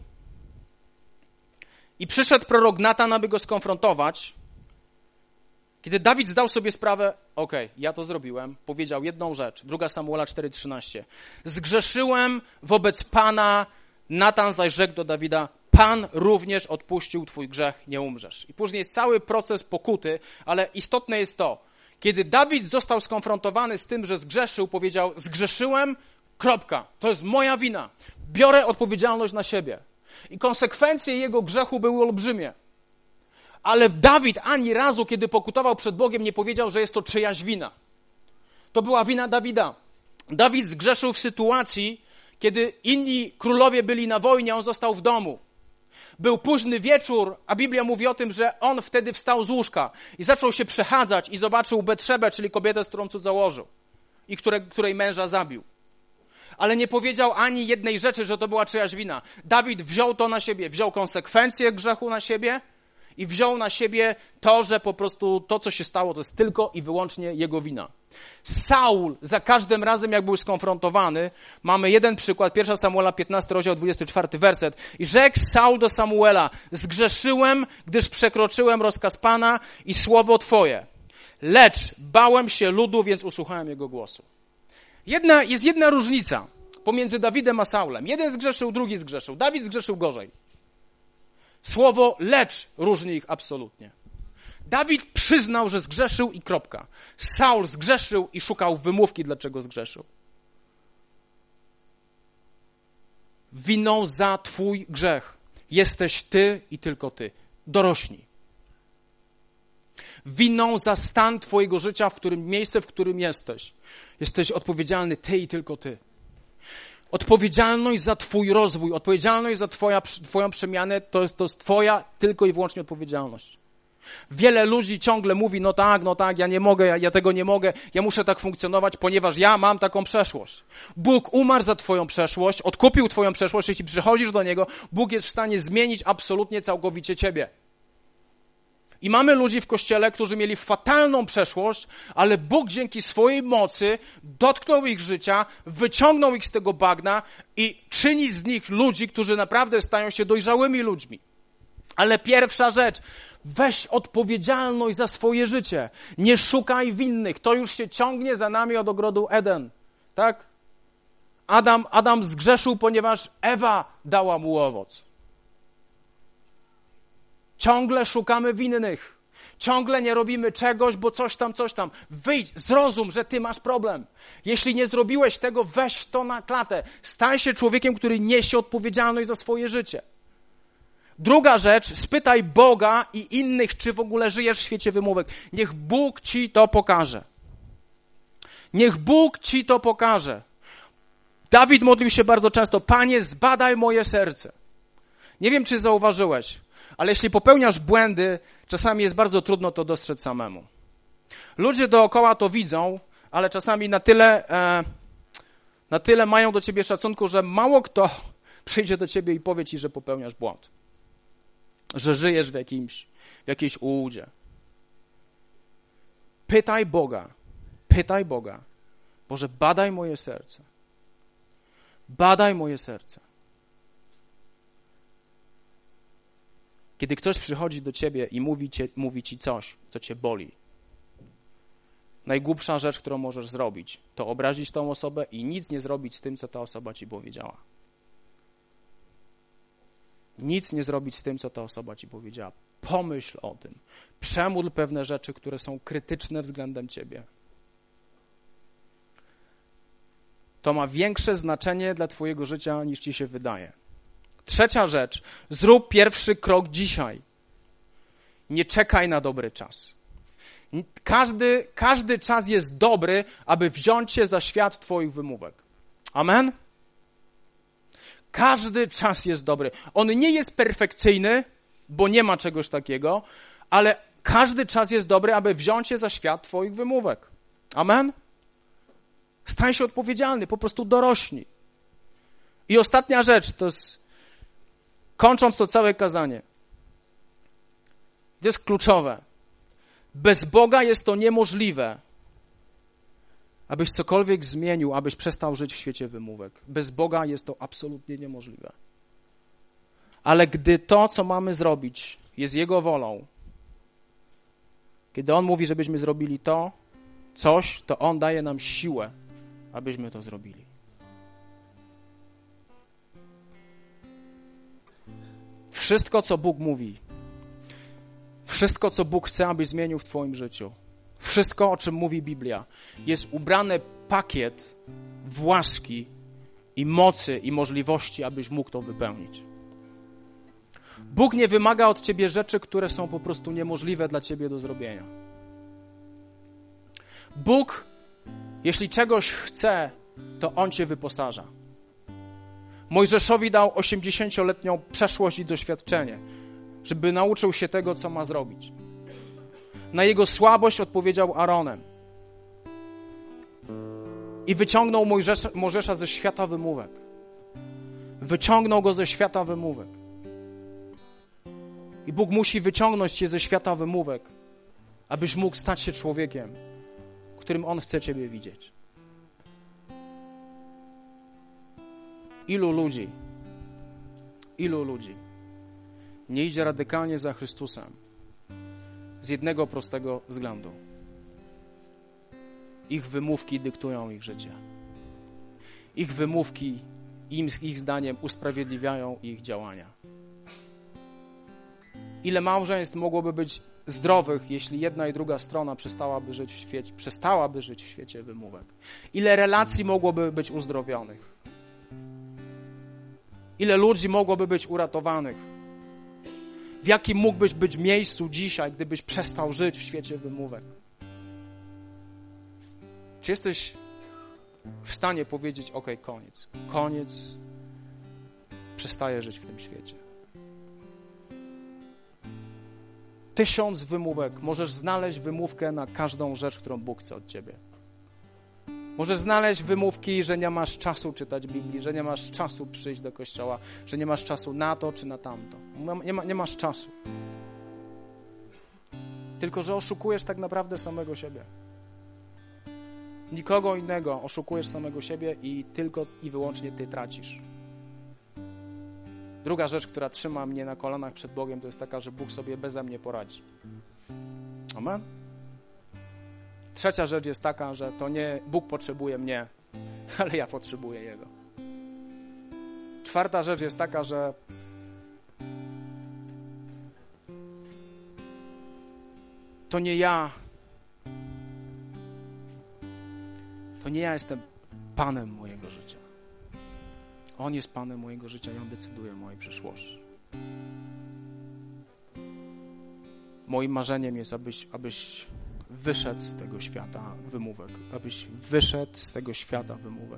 i przyszedł prorok Natan, aby go skonfrontować, kiedy Dawid zdał sobie sprawę, okej, okay, ja to zrobiłem, powiedział jedną rzecz, druga Samuela cztery trzynaście. Zgrzeszyłem wobec Pana, Natan zaś rzekł do Dawida, Pan również odpuścił twój grzech, nie umrzesz. I później jest cały proces pokuty, ale istotne jest to, kiedy Dawid został skonfrontowany z tym, że zgrzeszył, powiedział, zgrzeszyłem, kropka, to jest moja wina, biorę odpowiedzialność na siebie. I konsekwencje jego grzechu były olbrzymie. Ale Dawid ani razu, kiedy pokutował przed Bogiem, nie powiedział, że jest to czyjaś wina. To była wina Dawida. Dawid zgrzeszył w sytuacji, kiedy inni królowie byli na wojnie, on został w domu. Był późny wieczór, a Biblia mówi o tym, że on wtedy wstał z łóżka i zaczął się przechadzać i zobaczył Betszebę, czyli kobietę, z którą cudzołożył i które, której męża zabił. Ale nie powiedział ani jednej rzeczy, że to była czyjaś wina. Dawid wziął to na siebie, wziął konsekwencje grzechu na siebie i wziął na siebie to, że po prostu to, co się stało, to jest tylko i wyłącznie jego wina. Saul za każdym razem, jak był skonfrontowany, mamy jeden przykład, pierwsza Samuela piętnasty rozdział dwudziesty czwarty werset. I rzekł Saul do Samuela, zgrzeszyłem, gdyż przekroczyłem rozkaz Pana i słowo Twoje. Lecz bałem się ludu, więc usłuchałem jego głosu. Jedna, jest jedna różnica pomiędzy Dawidem a Saulem. Jeden zgrzeszył, drugi zgrzeszył. Dawid zgrzeszył gorzej. Słowo lecz różni ich absolutnie. Dawid przyznał, że zgrzeszył i kropka. Saul zgrzeszył i szukał wymówki, dlaczego zgrzeszył. Winą za twój grzech jesteś ty i tylko ty. Dorośnij. Winą za stan twojego życia, w którym miejsce, w którym jesteś, jesteś odpowiedzialny ty i tylko ty. Odpowiedzialność za twój rozwój, odpowiedzialność za twoja, twoją przemianę, to jest, to jest twoja tylko i wyłącznie odpowiedzialność. Wiele ludzi ciągle mówi, no tak, no tak, ja nie mogę, ja, ja tego nie mogę, ja muszę tak funkcjonować, ponieważ ja mam taką przeszłość. Bóg umarł za twoją przeszłość, odkupił twoją przeszłość, jeśli przychodzisz do Niego, Bóg jest w stanie zmienić absolutnie, całkowicie ciebie. I mamy ludzi w Kościele, którzy mieli fatalną przeszłość, ale Bóg dzięki swojej mocy dotknął ich życia, wyciągnął ich z tego bagna i czyni z nich ludzi, którzy naprawdę stają się dojrzałymi ludźmi. Ale pierwsza rzecz, weź odpowiedzialność za swoje życie. Nie szukaj winnych. To już się ciągnie za nami od ogrodu Eden. Tak? Adam, Adam zgrzeszył, ponieważ Ewa dała mu owoc. Ciągle szukamy winnych. Ciągle nie robimy czegoś, bo coś tam, coś tam. Wyjdź, zrozum, że ty masz problem. Jeśli nie zrobiłeś tego, weź to na klatę. Stań się człowiekiem, który niesie odpowiedzialność za swoje życie. Druga rzecz, spytaj Boga i innych, czy w ogóle żyjesz w świecie wymówek. Niech Bóg ci to pokaże. Niech Bóg ci to pokaże. Dawid modlił się bardzo często, Panie, zbadaj moje serce. Nie wiem, czy zauważyłeś, ale jeśli popełniasz błędy, czasami jest bardzo trudno to dostrzec samemu. Ludzie dookoła to widzą, ale czasami na tyle, e, na tyle mają do ciebie szacunku, że mało kto przyjdzie do ciebie i powie ci, że popełniasz błąd. Że żyjesz w, jakimś, w jakiejś ułudzie. Pytaj Boga, pytaj Boga, Boże, badaj moje serce. Badaj moje serce. Kiedy ktoś przychodzi do ciebie i mówi, cie, mówi ci coś, co cię boli, najgłupsza rzecz, którą możesz zrobić, to obrazić tą osobę i nic nie zrobić z tym, co ta osoba ci powiedziała. Nic nie zrobić z tym, co ta osoba ci powiedziała. Pomyśl o tym. Przemódl pewne rzeczy, które są krytyczne względem ciebie. To ma większe znaczenie dla twojego życia, niż ci się wydaje. Trzecia rzecz. Zrób pierwszy krok dzisiaj. Nie czekaj na dobry czas. Każdy, każdy czas jest dobry, aby wziąć się za świat twoich wymówek. Amen? Każdy czas jest dobry. On nie jest perfekcyjny, bo nie ma czegoś takiego, ale każdy czas jest dobry, aby wziąć się za świat twoich wymówek. Amen? Stań się odpowiedzialny, po prostu dorośnij. I ostatnia rzecz, to jest, kończąc to całe kazanie, to jest kluczowe. Bez Boga jest to niemożliwe, abyś cokolwiek zmienił, abyś przestał żyć w świecie wymówek. Bez Boga jest to absolutnie niemożliwe. Ale gdy to, co mamy zrobić, jest Jego wolą, kiedy On mówi, żebyśmy zrobili to, coś, to On daje nam siłę, abyśmy to zrobili. Wszystko, co Bóg mówi, wszystko, co Bóg chce, abyś zmienił w twoim życiu, wszystko, o czym mówi Biblia, jest ubrane pakiet w łaski i mocy i możliwości, abyś mógł to wypełnić. Bóg nie wymaga od ciebie rzeczy, które są po prostu niemożliwe dla ciebie do zrobienia. Bóg, jeśli czegoś chce, to On cię wyposaża. Mojżeszowi dał osiemdziesięcioletnią przeszłość i doświadczenie, żeby nauczył się tego, co ma zrobić. Na jego słabość odpowiedział Aaronem i wyciągnął Mojżesza, Mojżesza ze świata wymówek. Wyciągnął go ze świata wymówek. I Bóg musi wyciągnąć cię ze świata wymówek, abyś mógł stać się człowiekiem, którym On chce ciebie widzieć. Ilu ludzi, ilu ludzi nie idzie radykalnie za Chrystusem z jednego prostego względu. Ich wymówki dyktują ich życie. Ich wymówki, im, ich zdaniem, usprawiedliwiają ich działania. Ile małżeństw mogłoby być zdrowych, jeśli jedna i druga strona przestałaby żyć w świecie, przestałaby żyć w świecie wymówek? Ile relacji mogłoby być uzdrowionych? Ile ludzi mogłoby być uratowanych? W jakim mógłbyś być miejscu dzisiaj, gdybyś przestał żyć w świecie wymówek? Czy jesteś w stanie powiedzieć, ok, koniec, koniec, przestaję żyć w tym świecie? Tysiąc wymówek. Możesz znaleźć wymówkę na każdą rzecz, którą Bóg chce od ciebie. Możesz znaleźć wymówki, że nie masz czasu czytać Biblii, że nie masz czasu przyjść do kościoła, że nie masz czasu na to czy na tamto. Nie, ma, nie masz czasu. Tylko że oszukujesz tak naprawdę samego siebie. Nikogo innego, oszukujesz samego siebie i tylko i wyłącznie ty tracisz. Druga rzecz, która trzyma mnie na kolanach przed Bogiem, to jest taka, że Bóg sobie beze mnie poradzi. Amen? Trzecia rzecz jest taka, że to nie Bóg potrzebuje mnie, ale ja potrzebuję Jego. Czwarta rzecz jest taka, że to nie ja, to nie ja jestem Panem mojego życia. On jest Panem mojego życia i On decyduje o mojej przyszłości. Moim marzeniem jest, abyś, abyś wyszedł z tego świata wymówek. Abyś wyszedł z tego świata wymówek.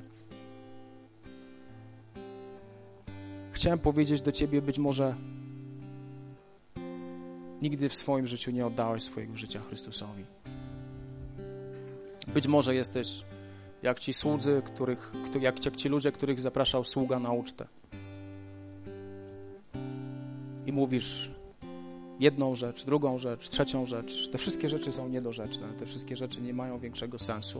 Chciałem powiedzieć do ciebie, być może nigdy w swoim życiu nie oddałeś swojego życia Chrystusowi. Być może jesteś jak ci słudzy, których, jak, jak ci ludzie, których zapraszał sługa na ucztę. I mówisz jedną rzecz, drugą rzecz, trzecią rzecz. Te wszystkie rzeczy są niedorzeczne. Te wszystkie rzeczy nie mają większego sensu.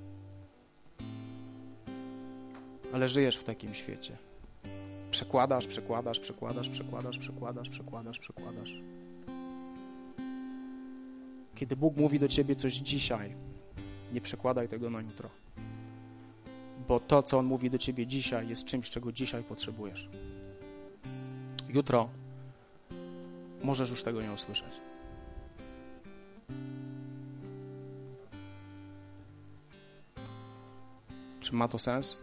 Ale żyjesz w takim świecie. Przekładasz, przekładasz, przekładasz, przekładasz, przekładasz, przekładasz, przekładasz. Kiedy Bóg mówi do ciebie coś dzisiaj, nie przekładaj tego na jutro. Bo to, co On mówi do ciebie dzisiaj, jest czymś, czego dzisiaj potrzebujesz. Jutro możesz już tego nie usłyszeć. Czy ma to sens?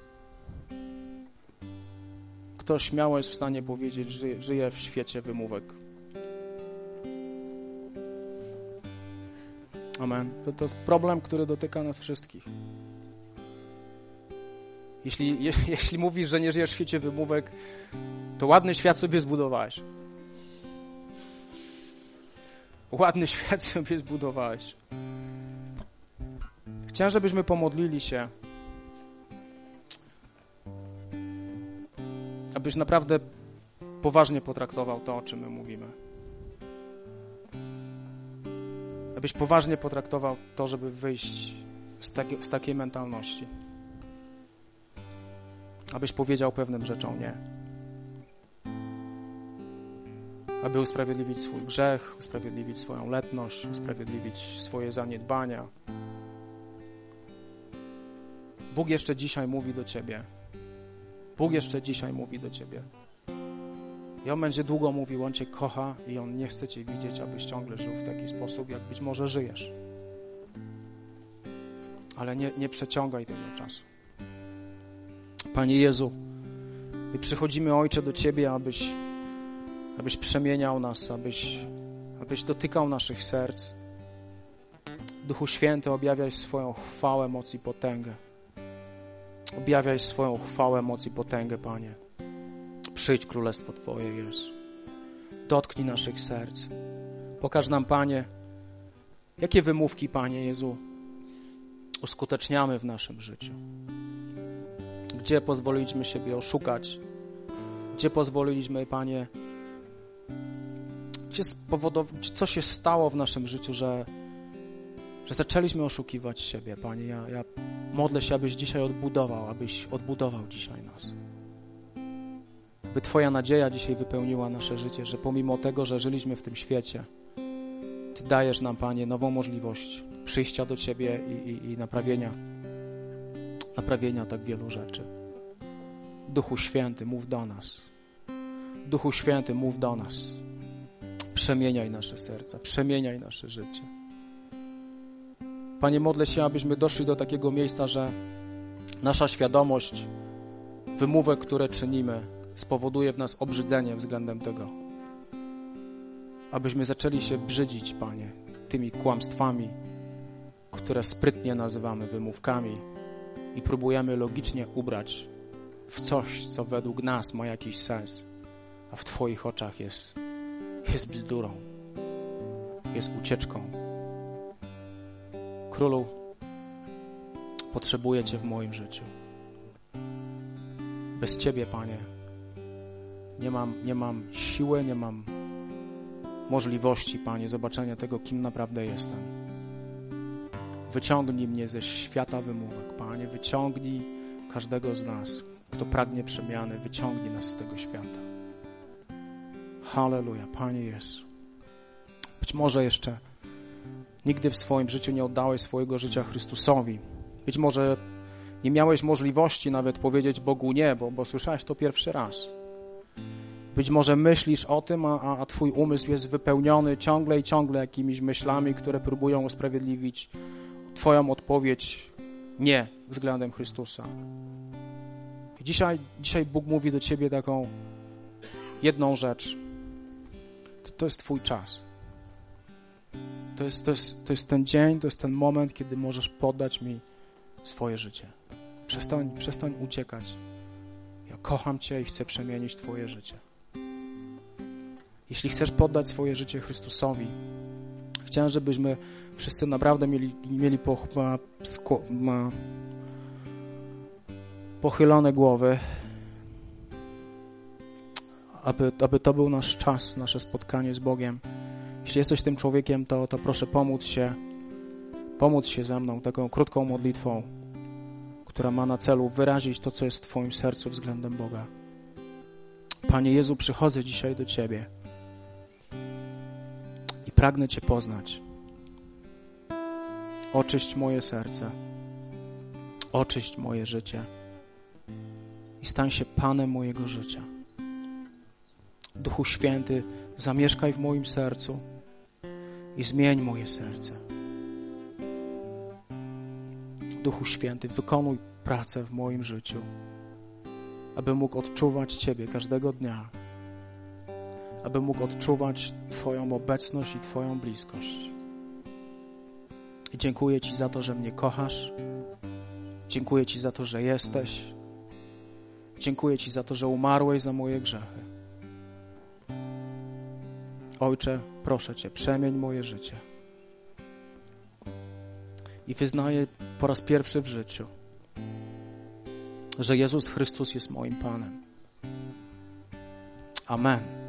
Kto śmiało jest w stanie powiedzieć, że żyje w świecie wymówek? Amen. To, to jest problem, który dotyka nas wszystkich. Jeśli, je, jeśli mówisz, że nie żyjesz w świecie wymówek, to ładny świat sobie zbudowałeś. Ładny świat sobie zbudowałeś. Chciałem, żebyśmy pomodlili się, abyś naprawdę poważnie potraktował to, o czym my mówimy. Abyś poważnie potraktował to, żeby wyjść z, taki, z takiej mentalności. Abyś powiedział pewnym rzeczom nie. Aby usprawiedliwić swój grzech, usprawiedliwić swoją letność, usprawiedliwić swoje zaniedbania. Bóg jeszcze dzisiaj mówi do ciebie. Bóg jeszcze dzisiaj mówi do ciebie. I On będzie długo mówił, On cię kocha i On nie chce cię widzieć, abyś ciągle żył w taki sposób, jak być może żyjesz. Ale nie, nie przeciągaj tego czasu. Panie Jezu, my przychodzimy, Ojcze, do Ciebie, abyś, abyś przemieniał nas, abyś, abyś dotykał naszych serc. Duchu Święty, objawiaj swoją chwałę, moc i potęgę. Objawiaj swoją chwałę, moc i potęgę, Panie. Przyjdź, Królestwo Twoje, Jezu. Dotknij naszych serc. Pokaż nam, Panie, jakie wymówki, Panie Jezu, uskuteczniamy w naszym życiu. Gdzie pozwoliliśmy siebie oszukać? Gdzie pozwoliliśmy, Panie, gdzie spowodow- co się stało w naszym życiu, że, że zaczęliśmy oszukiwać siebie, Panie? Ja, ja modlę się, abyś dzisiaj odbudował, abyś odbudował dzisiaj nas. By Twoja nadzieja dzisiaj wypełniła nasze życie, że pomimo tego, że żyliśmy w tym świecie, Ty dajesz nam, Panie, nową możliwość przyjścia do Ciebie i, i, i naprawienia, naprawienia tak wielu rzeczy. Duchu Święty, mów do nas. Duchu Święty, mów do nas. Przemieniaj nasze serca, przemieniaj nasze życie. Panie, modlę się, abyśmy doszli do takiego miejsca, że nasza świadomość wymówek, które czynimy, spowoduje w nas obrzydzenie względem tego. Abyśmy zaczęli się brzydzić, Panie, tymi kłamstwami, które sprytnie nazywamy wymówkami i próbujemy logicznie ubrać w coś, co według nas ma jakiś sens, a w Twoich oczach jest, jest bzdurą, jest ucieczką. Królu, potrzebuję Cię w moim życiu. Bez Ciebie, Panie, nie mam, nie mam siły, nie mam możliwości, Panie, zobaczenia tego, kim naprawdę jestem. Wyciągnij mnie ze świata wymówek, Panie, wyciągnij każdego z nas, kto pragnie przemiany, wyciągnij nas z tego świata. Halleluja, Panie Jezu. Być może jeszcze nigdy w swoim życiu nie oddałeś swojego życia Chrystusowi. Być może nie miałeś możliwości nawet powiedzieć Bogu nie, bo, bo słyszałeś to pierwszy raz. Być może myślisz o tym, a, a twój umysł jest wypełniony ciągle i ciągle jakimiś myślami, które próbują usprawiedliwić Twoją odpowiedź nie względem Chrystusa. I dzisiaj, dzisiaj Bóg mówi do Ciebie taką jedną rzecz. To, to jest Twój czas. To jest, to, jest, to jest ten dzień, to jest ten moment, kiedy możesz poddać mi swoje życie. Przestań, przestań uciekać. Ja kocham Cię i chcę przemienić Twoje życie. Jeśli chcesz poddać swoje życie Chrystusowi, chciałem, żebyśmy wszyscy naprawdę mieli, mieli po, ma, sko, ma, pochylone głowy, aby, aby to był nasz czas, nasze spotkanie z Bogiem. Jeśli jesteś tym człowiekiem, to, to proszę pomóc się, pomóc się ze mną taką krótką modlitwą, która ma na celu wyrazić to, co jest w Twoim sercu względem Boga. Panie Jezu, przychodzę dzisiaj do Ciebie i pragnę Cię poznać. Oczyść moje serce, oczyść moje życie i stań się Panem mojego życia. Duchu Święty, Zamieszkaj w moim sercu i zmień moje serce. Duchu Święty, wykonuj pracę w moim życiu, abym mógł odczuwać Ciebie każdego dnia, abym mógł odczuwać Twoją obecność i Twoją bliskość. I dziękuję Ci za to, że mnie kochasz. Dziękuję Ci za to, że jesteś. Dziękuję Ci za to, że umarłeś za moje grzechy. Ojcze, proszę Cię, przemień moje życie. I wyznaję po raz pierwszy w życiu, że Jezus Chrystus jest moim Panem. Amen.